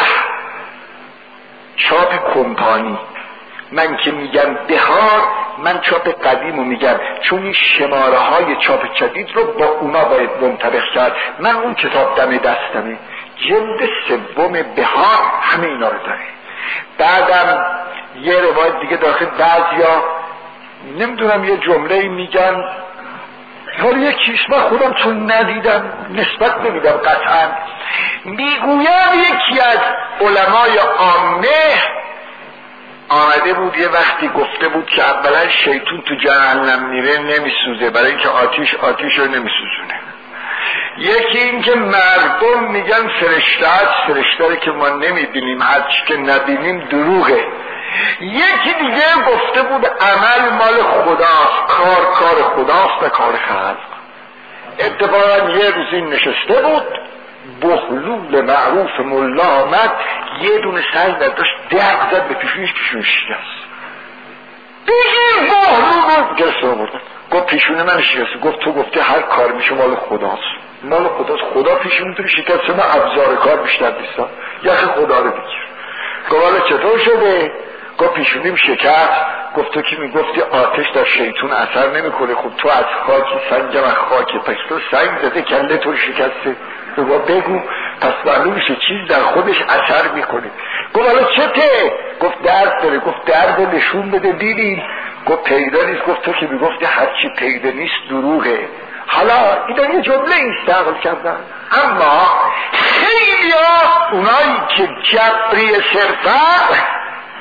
چاپ کمپانی. من که میگم بهار، من چاپ قدیم رو میگم، چون این شماره های چاپ جدید رو با اونا باید منطبق کرد. من اون کتاب دم دستمه، جلد 3 بهار همه اینا رو داره. بعدم یه روایت دیگه داخل، بعضیا نمیدونم یه جمله میگن، حالا یکیش من خودم چون ندیدم نسبت نمیدم قطعا، میگویم یکی از علمای عامه آمده بود یه وقتی گفته بود که اولا شیطون تو جهنم میره نمیسوزه، برای اینکه آتیش رو نمیسوزونه. یکی این که مردم میگن فرشته است، فرشته که ما نمیبینیم، هرچی که نبینیم دروغه. یکی دیگه گفته بود عمل مال خداست، کار خداست و کار خلق. اتفاقا یه روزی نشسته بود، بخلول معروف ملا آمد، یه دونه سنگ داشت دق زد به پیشونش شکست. بگیر بخلول گرسته آوردن، گفت پیشونه من شکسته. گفت تو گفتی هر کار میشه مال خداست، مال خداست، خدا پیشون تو شکسته، من ابزار کار بیشتر نیستم، یخ خدا رو بگیر. گفت حالا چطور شده؟ گفت پیشونیم شکست. گفت تو که میگفتی آتش در شیطون اثر نمیکنه، خب تو از خاکی، سنگم از خاکی، پس تو سنگ زده کله تو شکسته. بگو پس معلوم میشه چیز در خودش اثر میکنه. گفت حالا چته؟ گفت درد داره. گفت درد نشون بده دیدیم. گفت پیدا نیست. گفت تو که میگفتی هرچی پیدا نیست دروغه. حالا اینا یه جمله استعمال کردن، اما خیلی ها اونایی که جبری صرفا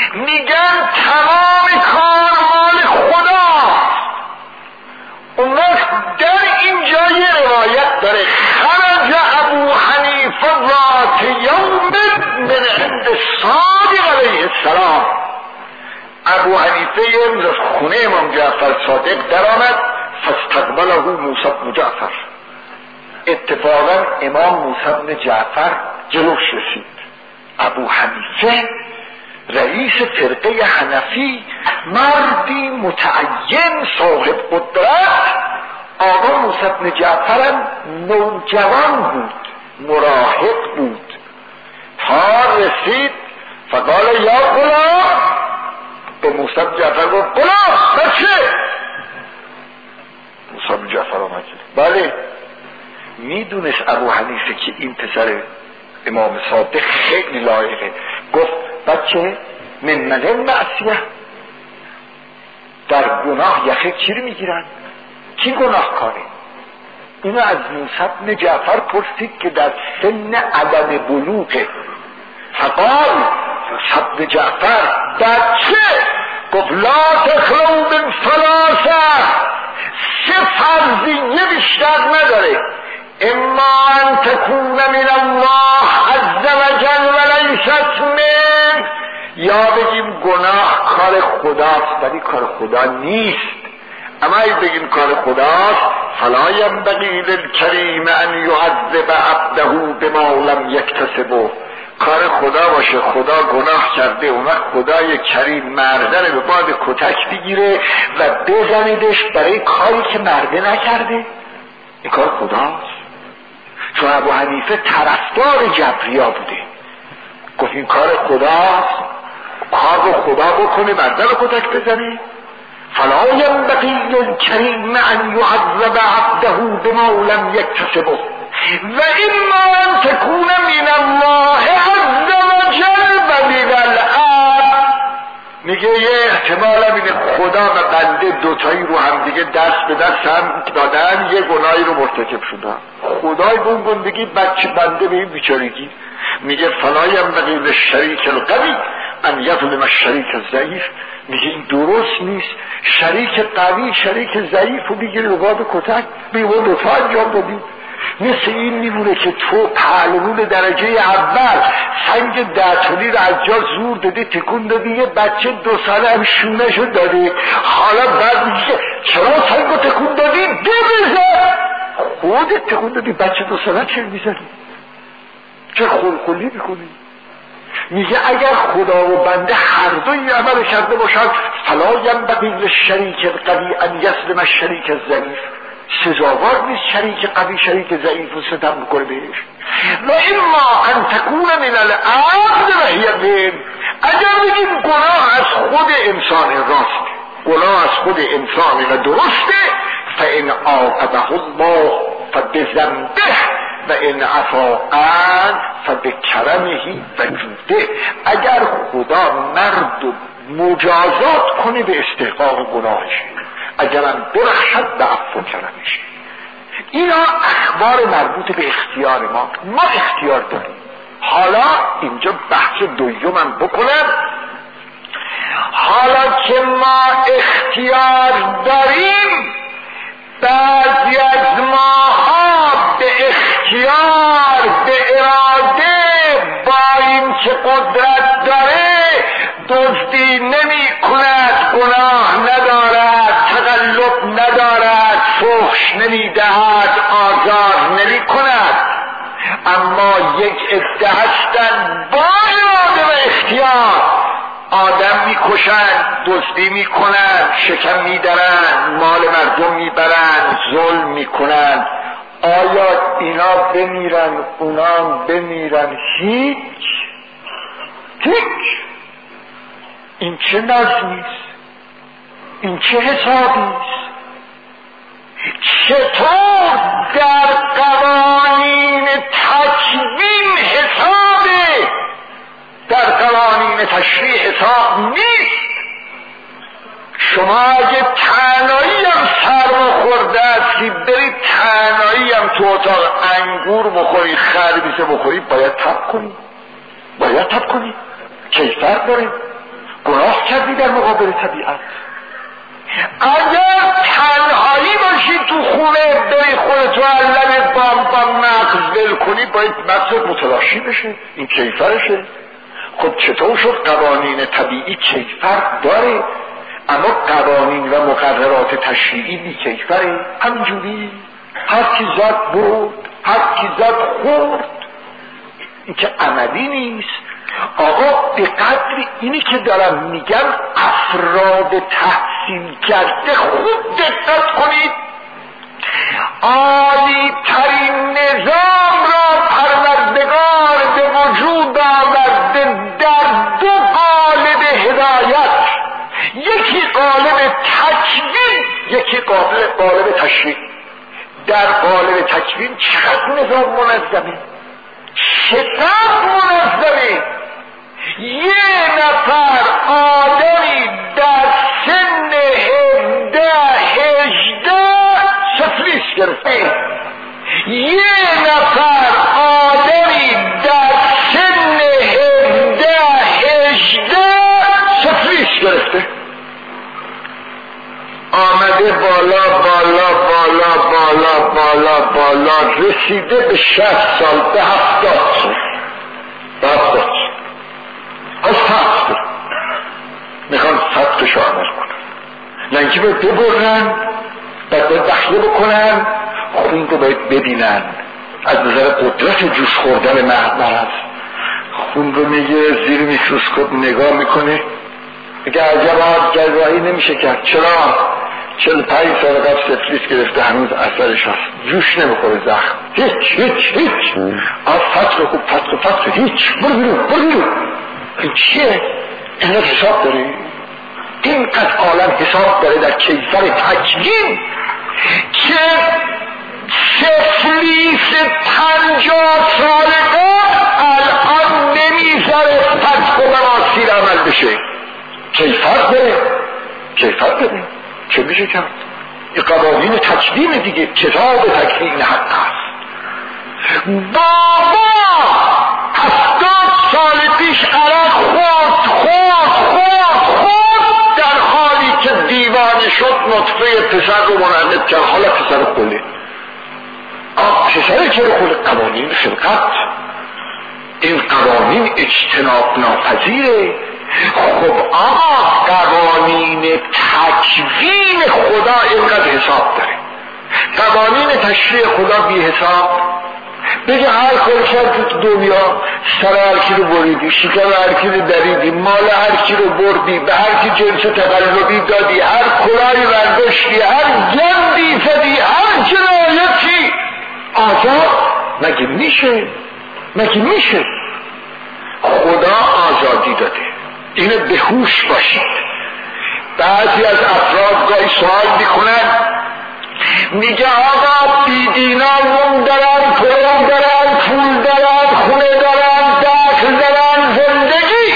میگن تمام کار مال خدا. اون وقت در اینجا یه روایت داره خرج ابو حنیفه ذات یوم من عند صادق علیه السلام. ابو حنیفه یه روز از خونه امام جعفر صادق در آمد، فاستقبله موسی بن جعفر. اتفاقا امام موسی بن جعفر جلوش رسید. ابو حنیفه رئیس فرقه حنفی، مردی متعین صاحب قدرت. آقا موسی بن جعفر هم نوجوان بود، مراهق بود. تا رسید فقال یا غلام، به موسی بن جعفر گفت غلام بچه. موسی بن جعفر آمد. بله میدونست ابو حنیفه که این پسر امام صادق خیلی لایقه. گفت بچه من معصیه، در گناه یخه کی رو میگیرن؟ کی گناه کاره؟ اینو از موسی بن جعفر پرسید که در سن عدم بلوغه. فقال موسی بن جعفر بچه، گفت لا تخلو من ثلاثه، سه فرضیه بیشتر نداره. اما ان تكون من الله عز وجل وليست من، یا بگیم گناه کار خداست ولی کار خدا نیست. اما اگه بگیم کار خداست، فلا ينبغي للكريم ان يعذب عبده بما لم يكتسبه. کار خدا باشه خدا گناه کرده، اون وقت خدای کریم مرده رو به باد کتک بگیره و بزنیدش برای کاری که مرده نکرده. این کار خداست. چون ابو حنیفه طرفدار جبریا بوده، گفت این کار خداست، کار رو خدا بکنه مرده رو کتک بزنه. فلا ينبغي للكريم ان يعذب عبده بما لم يكتسبه واما ان تكون من الله عز وجل ومن العبد. میگه یه احتمال هم اینه خدا و بنده دوتایی رو هم دیگه دست به دست هم دادن، یه گناهی رو مرتکب شدن. خدای به اون گندگی بچه بنده به این بیچارگی. میگه فلا ينبغي للشریک القوی ان یظلم الشریک الضعیف. میگه این درست نیست، شریک قوی شریک ضعیف رو بگیره به باد کتک. به اون دوتا انجام بدید. مثل این میمونه که تو پهلوان درجه اول سنگ 10 تنی رو از جا زور دادی تکون دادی، یه بچه 2 ساله هم شونه‌شو دادی، حالا بعد میگه چرا سنگ رو تکون دادی؟ بزن. خودت تکون دادی، بچه 2 ساله چه میزنی؟ چه خلخلی میکنی؟ میگه اگر خدا و بنده هر دوی عمل کرده باشند، فلا ینبغی للشریک القوی ان یظلم الشریک الضعیف. سزاوار نیست شریک قوی شریک ضعیف رو ستم بکنه بهش. و اما ان تکون من العبد و هی من. اگر بگیم گناه از خود انسان راست، گناه از خود انسان و درسته، فان عاقبه الله فبذنبه و ان عفا عنه فبکرمه و جوده. اگر خدا مرد و مجازات کنه به استحقاق گناهش، اگرم برخشد به عفو کرمش. اینا اخبار مربوط به اختیار ما اختیار داریم. حالا اینجا بحث دویمم بکنم. حالا که ما اختیار داریم، بعضی از ماها به اختیار به اراده با این که قدرت داره دزدی نمی کند، گناه ندارد، تقلب ندارد، فحش نمی دهد، آزار نمی کند. اما یک عده هستند با اراده و اختیار آدم میکشند، دزدی میکنند، شکم میدرند، مال مردم میبرند، ظلم میکنند. آیا اینا بمیرن اونا بمیرن؟ هیچ. این چه نظمیست؟ این چه حسابیست؟ چطور در قوانین تکوین حسابه، در قوانین تشریع حساب نیست؟ شما اگه تنهایی هم سرما خورده هستی برید تنهایی هم تو اتاق انگور بخوری، خربیزه بخوری، باید تب کنی، باید تب کنی. کی فرق داره؟ گناه کردی در مقابل طبیعت. اگر تنهایی باشی تو خونه داری خودتو علم با مغز ول کنی، باید مغزت متلاشی بشه، این کیفرشه. خب چطور شد قوانین طبیعی کیفر داره اما قوانین و مقررات تشریعی بی کیفره؟ همینجوری هر کی زد برد، هر کی زد خورد، این که عملی نیست. آقا به قدر اینی که دارم میگم افراد تحصیل کرده خوب دقت کنید. عالی ترین نظام را پروردگار به وجود آورده در دو قالب هدایت، یکی قالب تکوین، یکی قالب تشریع. در قالب تکوین چقدر نظام منظمه، چقدر منظمه. یه نفر آدمی در سن 17-18 تفلیس گرفته، یه نفر آدمی در سن 17-18 تفلیس گرفته، آمده بالا بالا بالا بالا بالا بالا رسیده به 60 سال، به 70 سال، به 70 سال از فقط میخوان فقطشو عمل کنن، نه اینکه باید ببرن، باید دخله بکنن، خون رو باید ببینن. از نظر قدرت جوش خوردن مرض خون رو میگه زیر میکروسکوپ نگاه میکنه، میگه عجبا جراحی نمیشه کرد. چرا؟ 45 سال قبل سفلیس گرفته، هنوز اثرش هست، جوش نمیخوره زخم، هیچ از فتح خوب فتح هیچ، برو بیرون. این چیه؟ اینقدر حساب داره، اینقدر عالم حساب داره در کیفر تکوین که سفلیس 50 سالگان الان نمیذاره فتح و مراسیل عمل بشه. کیفر داره چه میشه کرد؟ این قوانین تکوین دیگه، کتاب تکوین حق است. بابا 70 سال پیش عرق خورد در حالی که دیوانه شد نطفه پسر رو منعقد کرد، حالا پسر خله. پسر چرا خله؟ قوانین خلقت، این قوانین اجتناب ناپذیره. خب آقا قوانین تکوین خدا اینقدر حساب داره، قوانین تشریع خدا بی حساب. بگه هر کار کرد تو دنیا، سر هر کی رو بریدی، شکم هر کی رو دریدی، مال هر کی رو بردی، به هر کی جنس تقلبی دادی، هر کلاهی برداشتی، هر گندی زدی، هر جنایتی. آزاد مگه میشه؟ خدا آزادی داده، اینو به هوش باشید. بعضی از افراد گاهی سوال میکنن، میگه آقا بیدینا نون دارن، پرم دارن، پول دارن، خونه دارن، دخل دارن، زندگی.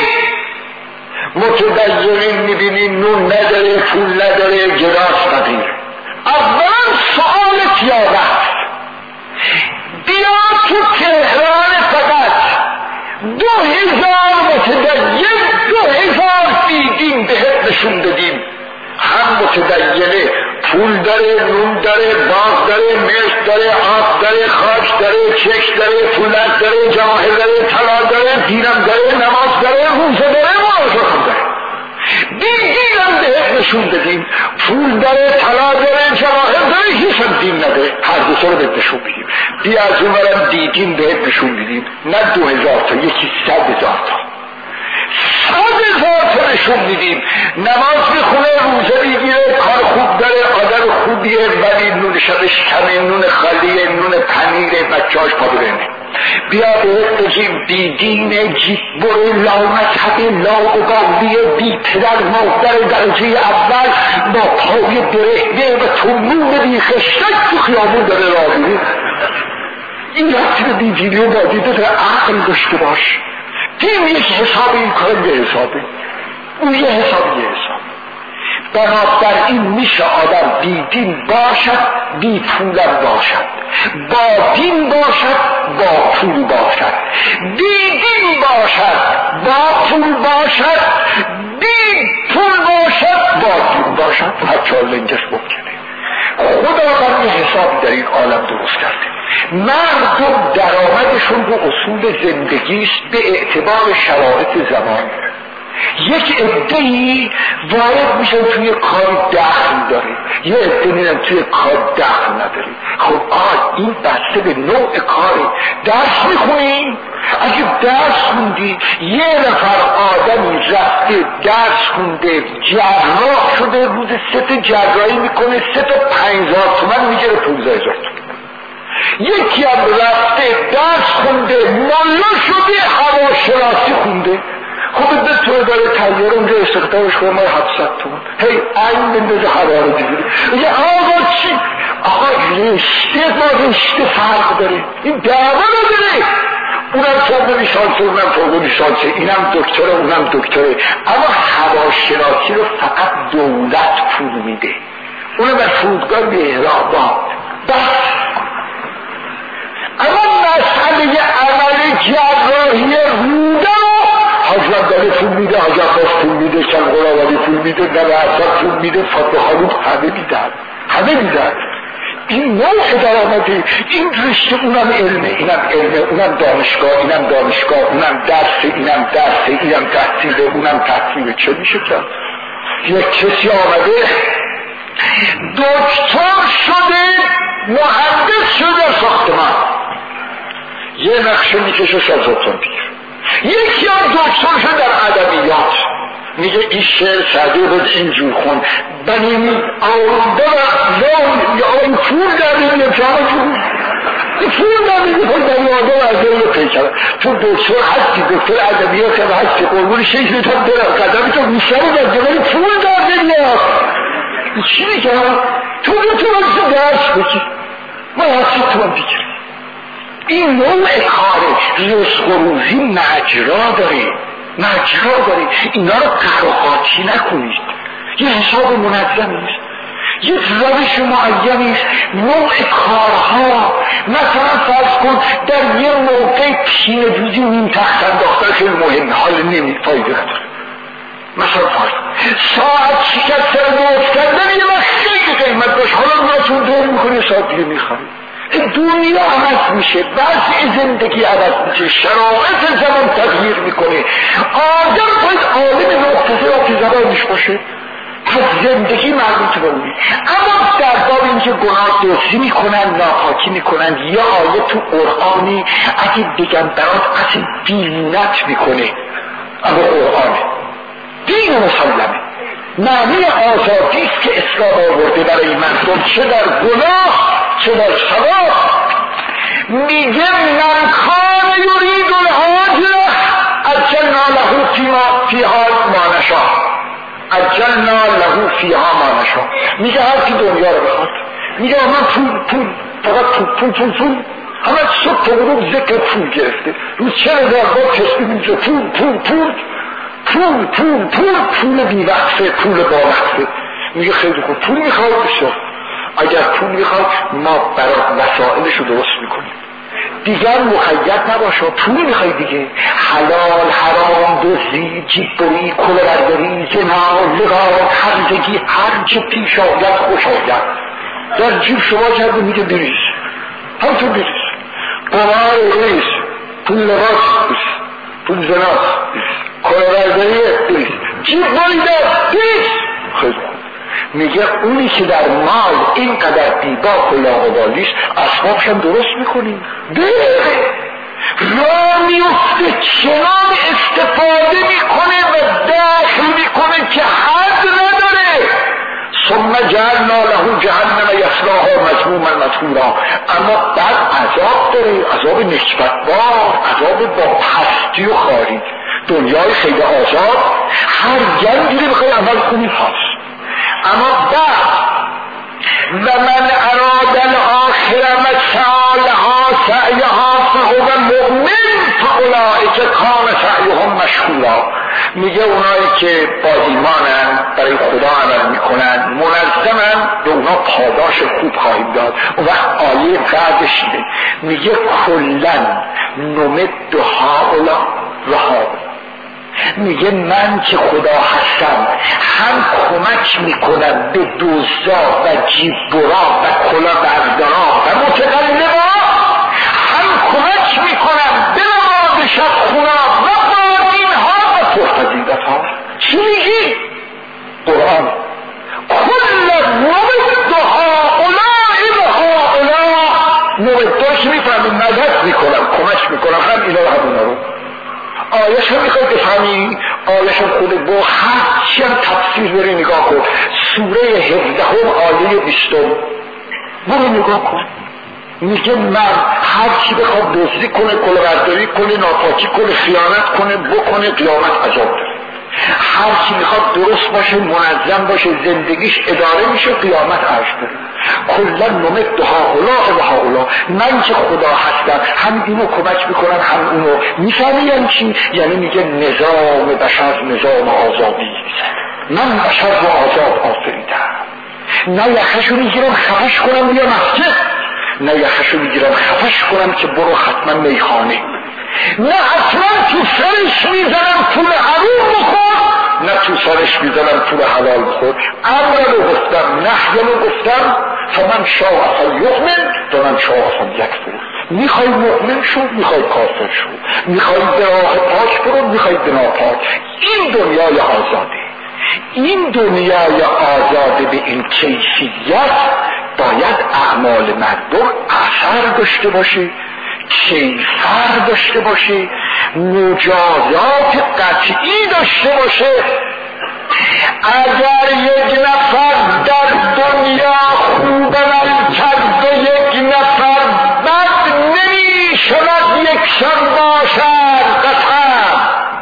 متدینین میبینین نون نداره، پول نداره، گراس فقیره. اولا سوال تیابت، بیا تو تهران فقط 2000 متدین، 2000 بیدین بهت نشون بدیم. هم متدینه، پول داره، نون داره، باغ داره، مشت داره، آب داره، خاک داره، چک داره، پولت داره، جواهر داره، طلا داره، دینم داره، نماز داره، روزه داره، معاشرت داره. دینم بهت نشون بدیم. پول داره، طلا داره، جواهر داره، هیچ هم دین نداره، هر دو سر بهت نشون بدیم. بیا از اون برم دیدیم بهت نشون بدیم، نه 2000 تا، یکی 100,000 تا، 100,000 تا نشون میدیم. نماز میخونه، روزه میگیره، کار خوب داره، آدم خوبیه، ولی نون شبش کمه، نون خالیه، نون پنیره، بچه‌هاش پا برنه. بیا بهت بگیم بیدین جیبور، لا مذهب، لا اقاویه، بی پدر مادر درجه اول، با پای برهنه و تنون بیخشک تو خیابون داره راه میره. این رفتی به بیدینی و بادیده داره، عقل داشته باش. دین یک حسابی، این کار یه حسابی، اون یه حساب. بنابراین میشه آدم بی دین باشد، بی پولم باشد، با دین باشد، با پول باشد، بی دین باشد، با پول باشد، بی دید پول باشد باید باشد حتی لنگش ممکنه. خداوند یه حسابی در این عالم درست کرده. مردم درآمدشون رو اصول زندگیست به اعتبار شرایط زمان. یک عده‌ای وارد میشن توی کار دخل داره، یه عده میرن توی کار دخل نداره. خب این بسته به نوع کاره. درس میخونیم، اگه درس خوندی یه نفر آدمی رفته درس خونده جراح شده، روز 3 جراحی میکنه 3 تا 5,000 تومن میگیره 15,000 تومن. یکی هم رفته درس خونده ملا شده هواشناسی خونده، خب به طور داره تیاره اونجا استخدامش کنه ما 700 تومن. هی این بندازه هوا رو دیگه. میگه آقا چی؟ آقا رشته با رشته فرق داره، این دعوا نداره. اونم فوق لیسانسه اونم فوق لیسانسه، اینم دکتره اونم دکتره، اما هواشناسی رو فقط دولت پول میده، اونم از فرودگاه مهرآباد بس. اما مسئله عمل جراحی روده حضرت داره پول میده، حضرت خواست پول میده، شنقلاولی پول میده، نبه اصلا پول میده، فتح خانوم همه میدن. این نوع درآمده، این رشته اونم علمه، اینم علمه، اونم دانشگاه، اینم دانشگاه، اونم درسه، اینم درسه، اینم تحصیله، اونم تحصیله. چه میشه کرد؟ یک کسی آمده دکتر شده، مهندس شده ساختمان، یه نقشه میکشه 100,000 تومان بگیر. یکی هم دکتر شده در ادبیات، میگه این شعر سعدی بود اینجور خون بنیم آرده و یا این پول داریم یه جانشون این پول داریم خود بنیم آرده و از این پیچاره. تو دکتر هستی، دکتر ادبیات هم هستی، قربون شیش میتون برم قدمی تو میشه رو در جوانی پول داریم یا این چی میگه؟ تو رو درس بگیر ما هستی تو هم بگیریم. این نوع کاره، رزق و روزی مجرا داره. اینا رو قراقاتی نکنید، یه حساب منظم نیست، یک روش معینیست. نوع کارها مثلا فرض کن در یه موقع پینه دوزی نیم تخت انداختن خیلی مهمه، حال نمی فایده نداره. مثلا فرض ساعت شکستن و افتندن یه وقت خیلی قیمت داشت، حالا براتون دور میکنه ساعت دیگه میخوایی. دنیا عوض میشه، وضع زندگی عوض میشه، شرایط زمان تغییر میکنه. آدم باید عالم نقطه زبانش باشه، پس زندگی مربوط به اونی. اما در باب اینکه گناه دزدی میکنن، ناپاکی میکنن، یه آیه تو قرآنی اگه دیگمبرات اصلا دینت میکنه، اما قرآنه دین مسلمه، معنی آزادیست که اسلام آورده برای مردم، چه در گناه چه در ثواب. میگه من کان یرید العاجله عجلنا له فیها ما نشاء، عجلنا له فیها ما نشاء. میگه هر کی دنیا رو بخواد، میگه من پول فقط پول همه صبح تا غروب ذکر پول گرفته، روز 40,000 بار تسبیح میگه پول بی‌وقفه، پول با وقفه. میگه خیلی خوب، پول میخواد بشه، اگر پول میخواد ما برای وسائلش رو درست میکنیم، دیگر مقید نباشه. پول میخوای دیگه، حلال حرام دزدی جیببری کلاهبرداری زنا لواط هرزگی هر چه پیش آید خوش آید در جیب شما کرده میگه بریز، همونطور بریز. قمار بریز، پول لواط بریز، پول زناست بریز، کلاهبرداری بریز، جیببری بریز. خیلی خوب. میگه اونی که در مال اینقدر دیبا کلاهبرداریست اسبابش هم درست میکنیم، را میفته چنان استفاده میکنه و داخل میکنه که حد نداره. ثم جعلنا له جهنم یصلاها مذموما مدحورا. اما بعد عذاب داره، عذاب نکبتبار، عذاب با پستی و خاری. دنیای خیلی آزاد، هر گنجی رو بخوای عمل کنی هست. اما بعد و من اراد الاخره مسعی لها سعیها فهو مؤمن فاولئک کان سعیهم مشکورا. میگه اونایی که با ایمانن، برای خدا عمل میکنن، منظمن، به اونا پاداش خوب خواهیم داد. اون وقت آیه بعدش میگه کلن نمد هؤلاء و هؤلاء. میگه من که خدا هستم هم کمک میکنم به دزدا و جیب برا و کلا بردارا و متقلبا، هم کمک میکنم به نماز شب خونا و بارین ها و پرفضیلت ها. چی میگی؟ قرآن کل نمد هاولاء و هاولاء، نمداش میفهمیم مدد میکنم کمک میکنم هم اینا رو هم اونا رو. آیش هم میخوای بفهمی، آیش هم خود با هرچی هم تفسیر بری نگاه کن، سوره 17 آیه 20 برو نگاه کن. میگه من هرچی بخواد دزدی کنه، کلاهبرداری کنه، ناپاکی کنه، خیانت کنه، بکنه، قیامت عذاب داره. هرچی میخواد درست باشه، منظم باشه، زندگیش اداره میشه، قیامت عرش داره. کلا نمد هاولاء و هاولاء، من که خدا هستم هم اینو کمک میکنم هم اونو. میفهمی یعنی چی؟ یعنی میگه نظام بشر نظام آزادی، من بشر رو آزاد آفریدم، نه یخشو میگیرم خفش کنم بیا مسجد، نه یخشو میگیرم خفش کنم که برو حتما میخانه، نه اصلا تو سرش میزنم پول حرام بخور، نه تو سرش میزنم پول حلال بخور. امر رو گفتم، نهی رو گفتم، فمن شاء فلیؤمن و من شاء فلیکفر. میخوای مؤمن شو، میخوای کافر شو، میخوای به راه پاک برو، میخوای به ناپاک. این دنیای آزاده. این دنیای آزاده به این کیفیت باید اعمال مردم اثر داشته باشه، کیفر داشته باشه، مجازات قطعی داشته باشه. اگر یک نفر در دنیا خوب عمل کرد و یک نفر بد نمی شود یکسان باشد. قطعا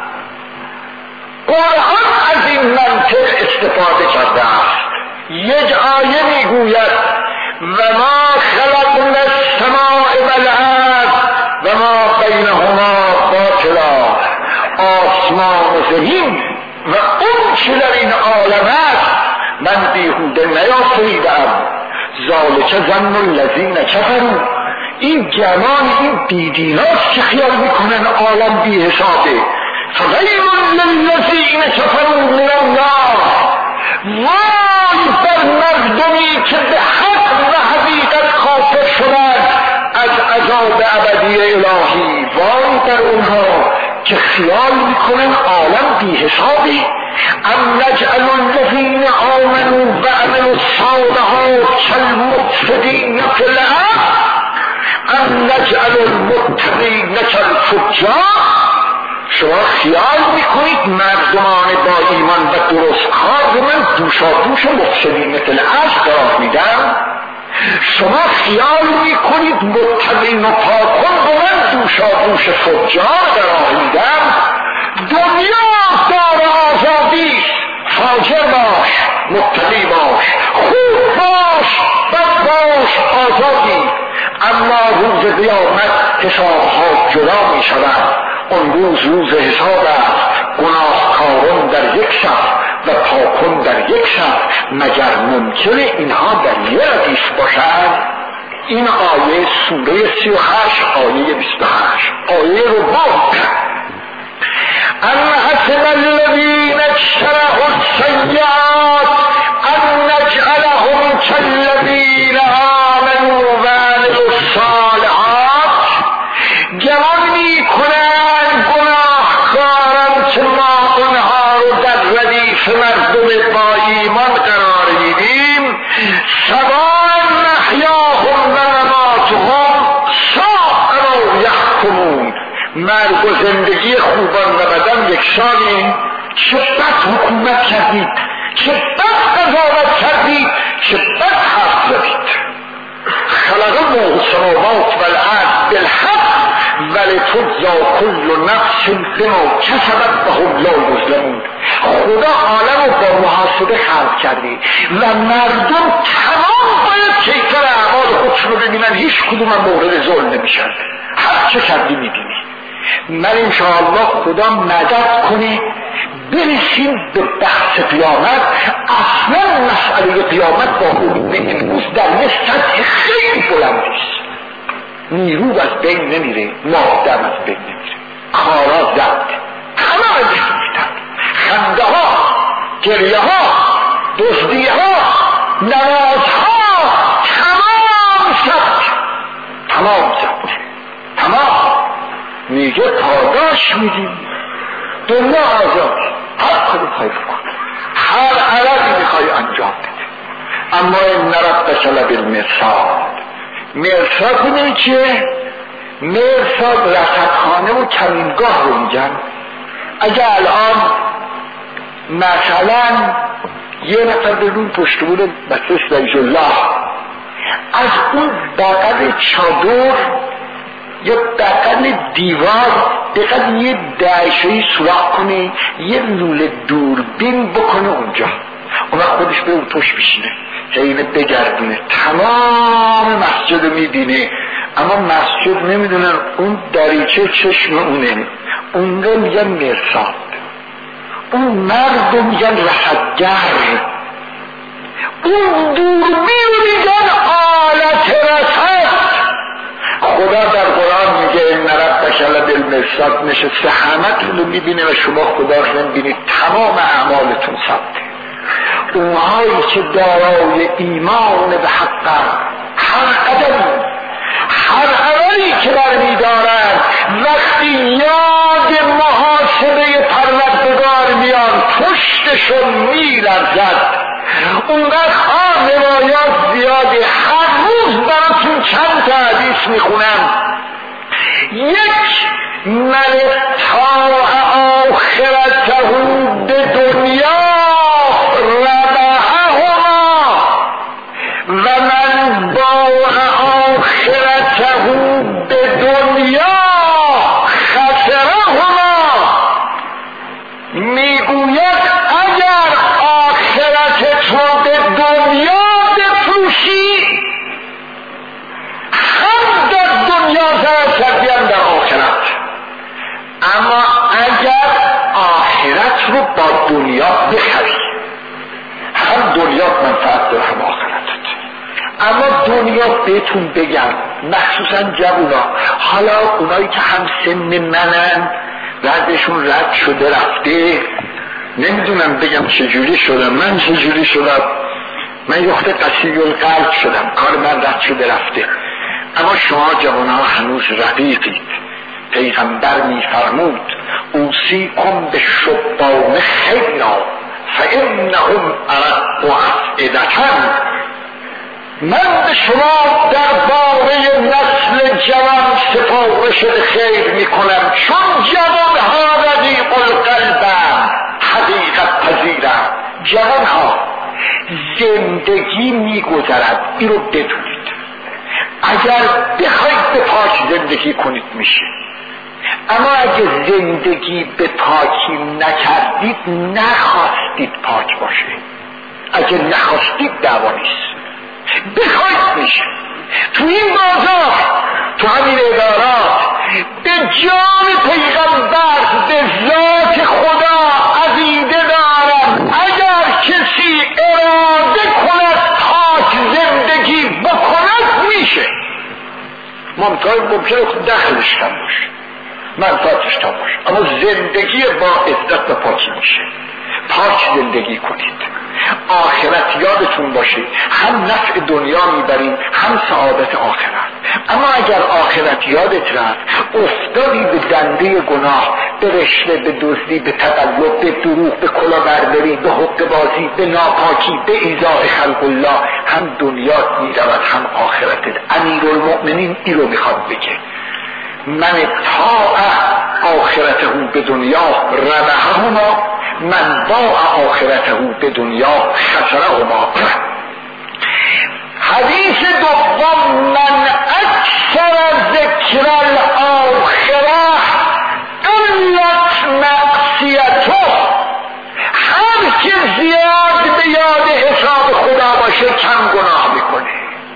قرآن از این منطق استفاده کرده است. یک آیه میگوید و ما خلقنا السماء والارض و ما بینهما باطلا، آسمان و زمین و اون چه در این عالم است من بیهوده نیافریدم. ذالک ظن الذین کفروا، این گمان این بیدیناست که خیال میکنن عالم بی حسابه. فویل للذین کفروا من الله، وای بر مردمی که به حق و حقیقت کافر شدند از عذاب ابدی الهی. وای بر اونها که خیال میکنن عالم بی حسابی. ام نجعل الذین آمنوا و عملوا الصالحات کالمفسدین فی الارض ام نجعل المتقین کالفجار. شما خیال میکنید مردمان با ایمان و درست کار رو من دوشادوش مفسدین مثل عرض قرار میدم؟ شما خیال میکنید متقین و پاکان رو من دوشادوش فجار قرار میدم؟ دنیا دار آزادی، فاجر باش، متقی باش، خوب باش، بد باش، آزادی. اما روز قیامت حسابها جدا می شود. اون روز حساب است. گناهکاران در یک صف و پاکان در یک صف، مگر ممکنه اینها در یک ردیف باشند؟ این آیه سوره 38 آیه 28 آیه رو باز. ام حسب الذین اجترحوا السیئات ان نجعلهم کالذین آمنوا و عملوا الصالحات. گمان میکنند گناهکاران که ما اونها رو در ردیف مردم با ایمان قرار میدیم، سواء محیاهم و مماتهم ساء ما یحکمون. مرگ و زندگی خوبان و بدن یکسانی. چه بد حکومت کردید، چه بد قضاوت کردید، چه بد حرف زدید. خلق الله السماوات والارض بالحق ولتجزی کل نفس بما کسبت وهم لا یظلمون. خدا عالم رو با محاسبه خلق کرده و مردم تمام باید کیفر اعمال خودشون رو ببینن، هیچ کدوم هم مورد ظلم نمیشن. هر چه کردی میبینی. من انشاءالله خدا مدد کنه برسیم به بحث قیامت. اصلا مسئله قیامت با علوم امروز در یه سطح خیلی بلندیست. نیرو از بین نمیره، مادم از بین نمیره، کارا زد، همه از بین میتن. خنده ها، گریه ها، دزدی ها، نماز ها، تمام ثبت، تمام. میگه پاداش میدیم، دنیا آزاد، هر کاری خواهی بکن، هر عملی میخوای انجام بده. اما این ربک لبالمرصاد. مرصاد میدونی چیه؟ مرصاد رصدخانه و کمینگاه رو میگن. اگه الان مثلا یه نفر به روی پشتبون بسیس رئیس الله از اون بغل چادر یا بغل دیوار بقدر یه دعشهی سراخ کنه، یه لوله دوربین بکنه اونجا، اون خودش به اون پشت بشینه، اینه بگردونه، تمام مسجد رو میبینه، اما مسجد نمیدونن اون دریچه چشم اونه. اون رو میگن مرصاد، اون مرد رو میگن رصدگر، اون دوربین رو میگن آلت رصد. خدا در قرآن میگه این ربک لبالمرصاد، نشسته همتون رو میبینه و شما خدا رو نمیبینید، تمام اعمالتون ثبته. اونهایی که دارای ایمان به حقن، هر قدم، هر عملی که برمیدارند، وقتی یاد محاسبه پروردگار میان پشتشون میلرزد. اونقدر روایات زیاده، هر روز براتون چند تا حدیث میخونم. یک، من اتاع آخرته به دنیا ربحهما و من باع آخرته به دنیا خسرهما. میگوید اگر آخرتت رو به دنیا بفروشی، هم در دنیا ضرر کردی هم در آخرت. اما اگر آخرت رو با دنیا بخری، هم دنیا منفعت داره هم آخرتت. اما دنیا بهتون بگم، مخصوصا جوونا، حالا اونایی که هم سن منن ردشون رد شده رفته، نمیدونم بگم چجوری شدم، من چجوری شدم، من یخت قصیب القلب شدم، کار من رد شده رفته. اما شما جوانها هنوز رقیقید. پیغمبر میفرمود اوصیکم به شبان خیرا فانهم ارق افئدة. من به شما درباره نسل جوان سفارش خیر میکنم، چون جوانها رقیق القلبند، حقیقت پذیرند. جوانها زندگی میگذرد، این رو بدونید. اگر بخواید به پاک زندگی کنید میشه، اما اگه زندگی به پاکی نکردید، نخواستید پاک باشه. اگه نخواستید دعوا نیست، بخواید میشه. تو این بازار، تو همین ادارات، به جان پیغمبر، به ذات خدا عقیده دارم اگر کسی اراده کند پاک زندگی بکند میشه. ممکنه خود دخلش کم باشه، منفعتش کم باشه، اما زندگی با عزت و پاکی میشه. پاک زندگی کنید، آخرت یادتون باشه، هم نفع دنیا میبرید هم سعادت آخرت. اما اگر آخرت یادت رفت، افتادی به دنده گناه، به رشوه، به دزدی، به تقلب، به دروغ، به کلاهبرداری، به حقه بازی، به ناپاکی، به ایذاء خلق الله، هم دنیات میرود هم آخرتت. امیرالمؤمنین این رو میخواد بگه، من اتاع آخرته به دنیا ربحهما من باع آخرته به دنیا خسرهما. حدیث دوم، من اکثر ذکر الاخره قلت معصیته. هر که زیاد به یاد حساب خدا باشه کم گناه میکنه.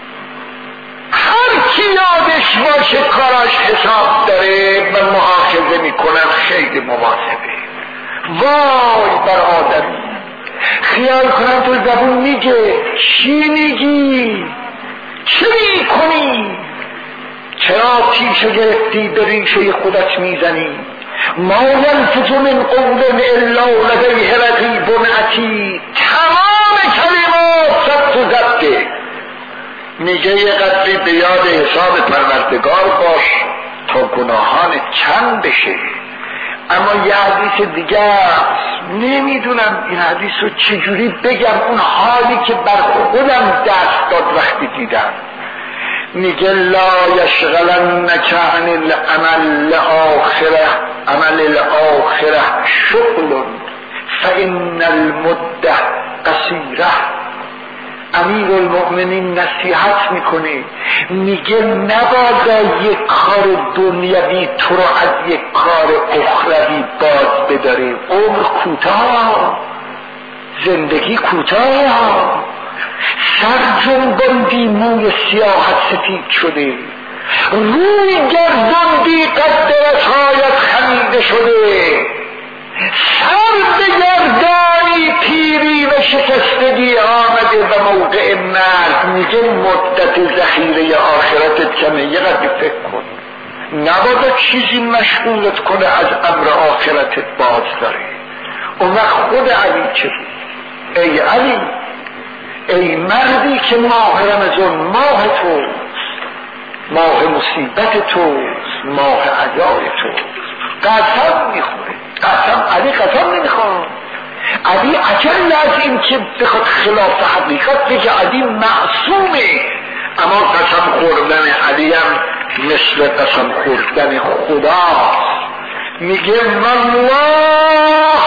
هر کی یادش باشه کاراش حساب داره و مؤاخذه میکنن، خیلی مواظبه. وای بر آدمی، خیال کنم تو زبون میگه، چی میگی؟ چه میکنی؟ چرا تیشه گرفتی به ریشه خودت میزنی؟ ما یلفظ من قول الا لدیه رقیب عتید. تمام کلمات ثبت و ضبطه. میگه یه قدری به یاد حساب پروردگار باش تا گناهان کم بشه. اما یه حدیث دیگه است، نمیدونم این حدیث رو چجوری بگم، اون حالی که بر خودم دست داد وقتی دیدم. میگه لا یشغلنک عن العمل الاخره شغل فان المده قصیره. امیر المؤمنین نصیحت میکنه، میگه نباید یک کار دنیوی تو رو از یک کار اخروی باز بداره. عمر کوتاه، زندگی کوتاه. سر جنباندی موی سیاحت سفید شده، روی گرداندی قد درسهایت خمیده شده، سر بگردانی پیری و شکستگی آمده و موقع مرگ. میگه مدت ذخیره آخرتت کمه، یه قدر فکر کن. نباید چیزی مشغولت کنه از امر آخرتت باز داره. اون وقت خود علی چه بود؟ ای علی، ای مردی که ماه رمضان ماه توست، ماه مصیبت توست، ماه عزای توست. قسم میخوره، قسم. علی قسم نمیخواد. علی اجل از این که بخواد خلاف حقیقت بگه علی معصومه. اما قسم خوردن علی هم مثل قسم خوردن خدا. میگه والله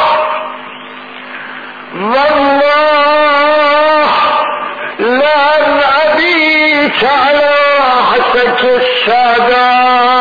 لن ابیت علی حسک السادات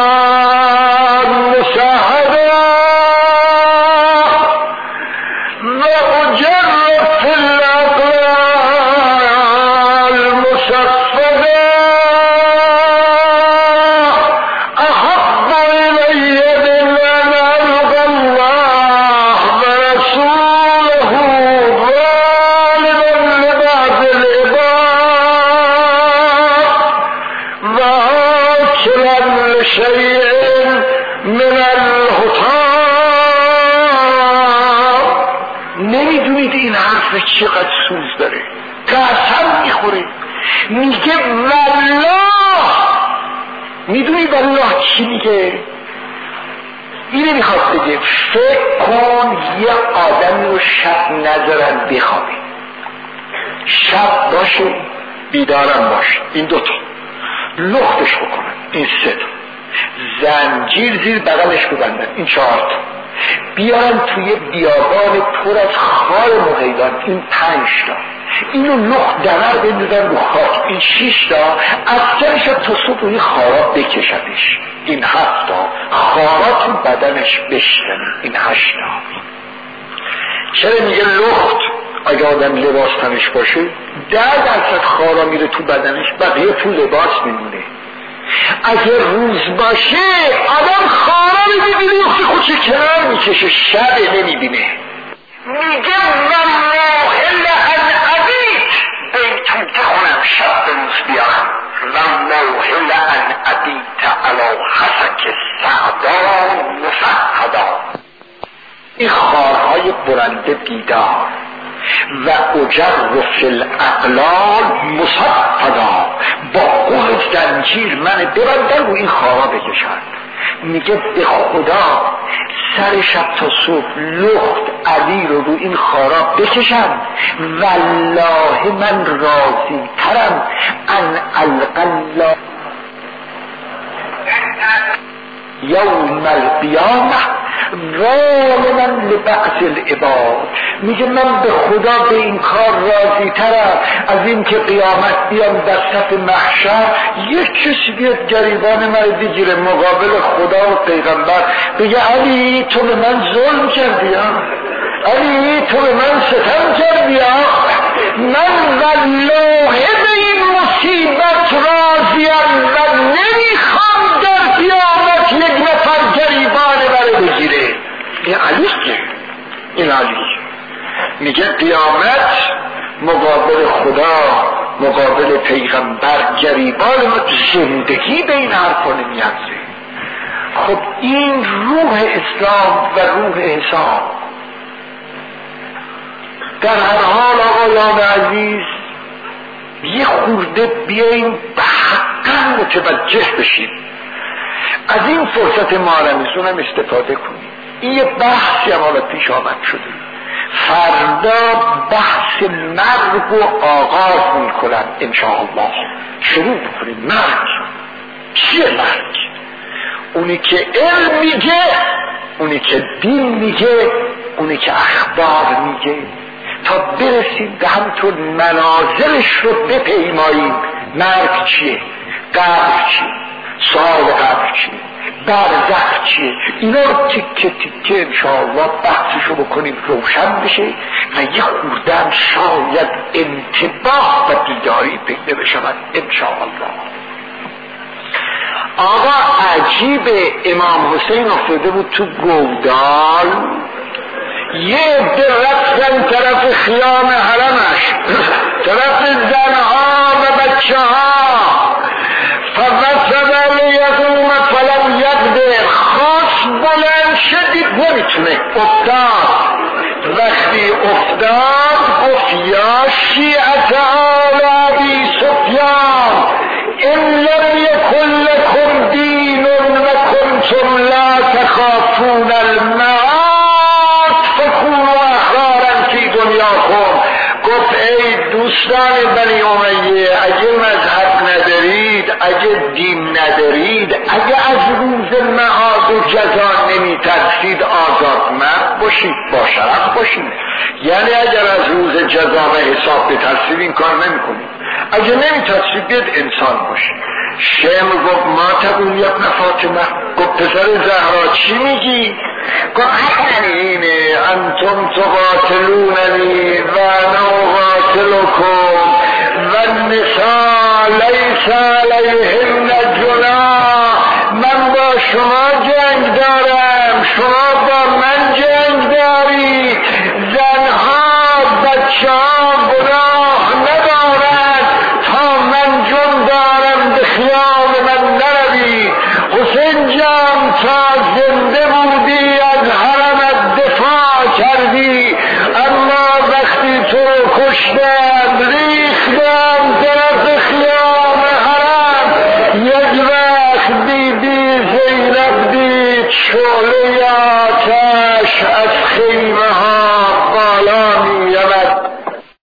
چقدر سوز داره. قسم میخوره. میگه والله. میدونی والله چی میگه؟ اینه میخواد بگه فکر کن یه آدمی رو شب نذارن بخوابه، شب باشه بیدارم باشه، این دوتا لختش بکنن، این سه تا زنجیر زیر بغلش ببندن، این 4 تا بیارن توی بیابان پر از خار مغیلان، این 5 تا اینو لخت دمر بندازن رو خاک، این 6 تا از جرش تا صبح روی خارا بکشنش، این 7 تا خارا تو بدنش بشکنه، این 8 تا. چرا میگه لخت؟ اگه آدم لباس تنش باشه 10% خارا میره تو بدنش، بقیه تو لباس میمونه. اگه روز باشه آدم خارا میبینه لخت خودش کنار میکشه، شب نمیبینه. میگه والله لئن ابیت بیتون بخونم شب به روز بیارم، والله لئن ابیت علی حسک سعدان مسحدا. این خارهای برنده بیدار و اجر فی الاقلال مصفدا، با قول زنجیر من ببندن و این خارا بکشن. میگه به خدا سر شب تا صبح لخت علی رو این خارا بکشن، والله من راضی ترم ان القلا یوم القیامه ظالما لبعض العباد. میگه من به خدا به این کار راضی ترم از این که قیامت بیام در صف محشر یک کسی بیاد گریبان من بگیره مقابل خدا و پیغمبر بگه علی تو به من ظلم کردی، علی تو به من ستم کردی، من والله به این مصیبت راضیم و نمیخوام در قیامت یک نفر گریبان من بگیره. این علیست که این علی میگه قیامت مقابل خدا مقابل پیغمبر گریبان ما، زندگی به این حرفا نمیارزه. خب این روح اسلام و روح حساب. در هر حال آقایان عزیز یه خورده بیاییم به حقا متوجه بشیم، از این فرصت مارمیزون هم استفاده کنیم. این یه بحثی هم حالا پیش آمد شده، فردا بحث مرگ رو آغاز میکنن انشاءالله. شروع بکنیم. مرگ چیه؟ مرگ اونی که علم میگه، اونی که دین میگه، اونی که اخبار میگه، تا برسیم به همطور منازلش رو بپیماییم. مرگ چیه؟ قبر چیه؟ سؤال قبر چیه؟ برزخ چیه؟ اینا رو تکه تکه انشاءالله بحثشو بکنیم روشن بشه و یه خوردن شاید انتباه و بیداری پیدا بشود انشاءالله. آقا عجیب، امام حسین افتاده بود تو گودال، یه عده رفتن طرف خیام حرمش، طرف زنها و بچه ها، فوسد لیقوم فلم یقدر، خواست بلند شدید نمیتونه، افتاد. وقتی افتاد گفت یا شیعت آل ابی سفیان ان لم یکن لکم دین و کنتم لا تخافون المعاد فکونوا احرارا فی دنیاکم. گفت ای دوستان بنی امیه، اگه مذهب ندارید، اگه دین ندارید، اگه از روز معاد و جزا نمی ترسید، آزادمرد باشید، با شرف باشید. یعنی اگر از روز جزا و حساب بترسید این کار نمی کنید، اگه نمی ترسید بید انسان باشید. شمر گفت ما تقول یبن فاطمه، گفت پسر زهرا چی میگی؟ گفت حقنی اینه، انتم تقاتلوننی و انا اقاتلکم و النساء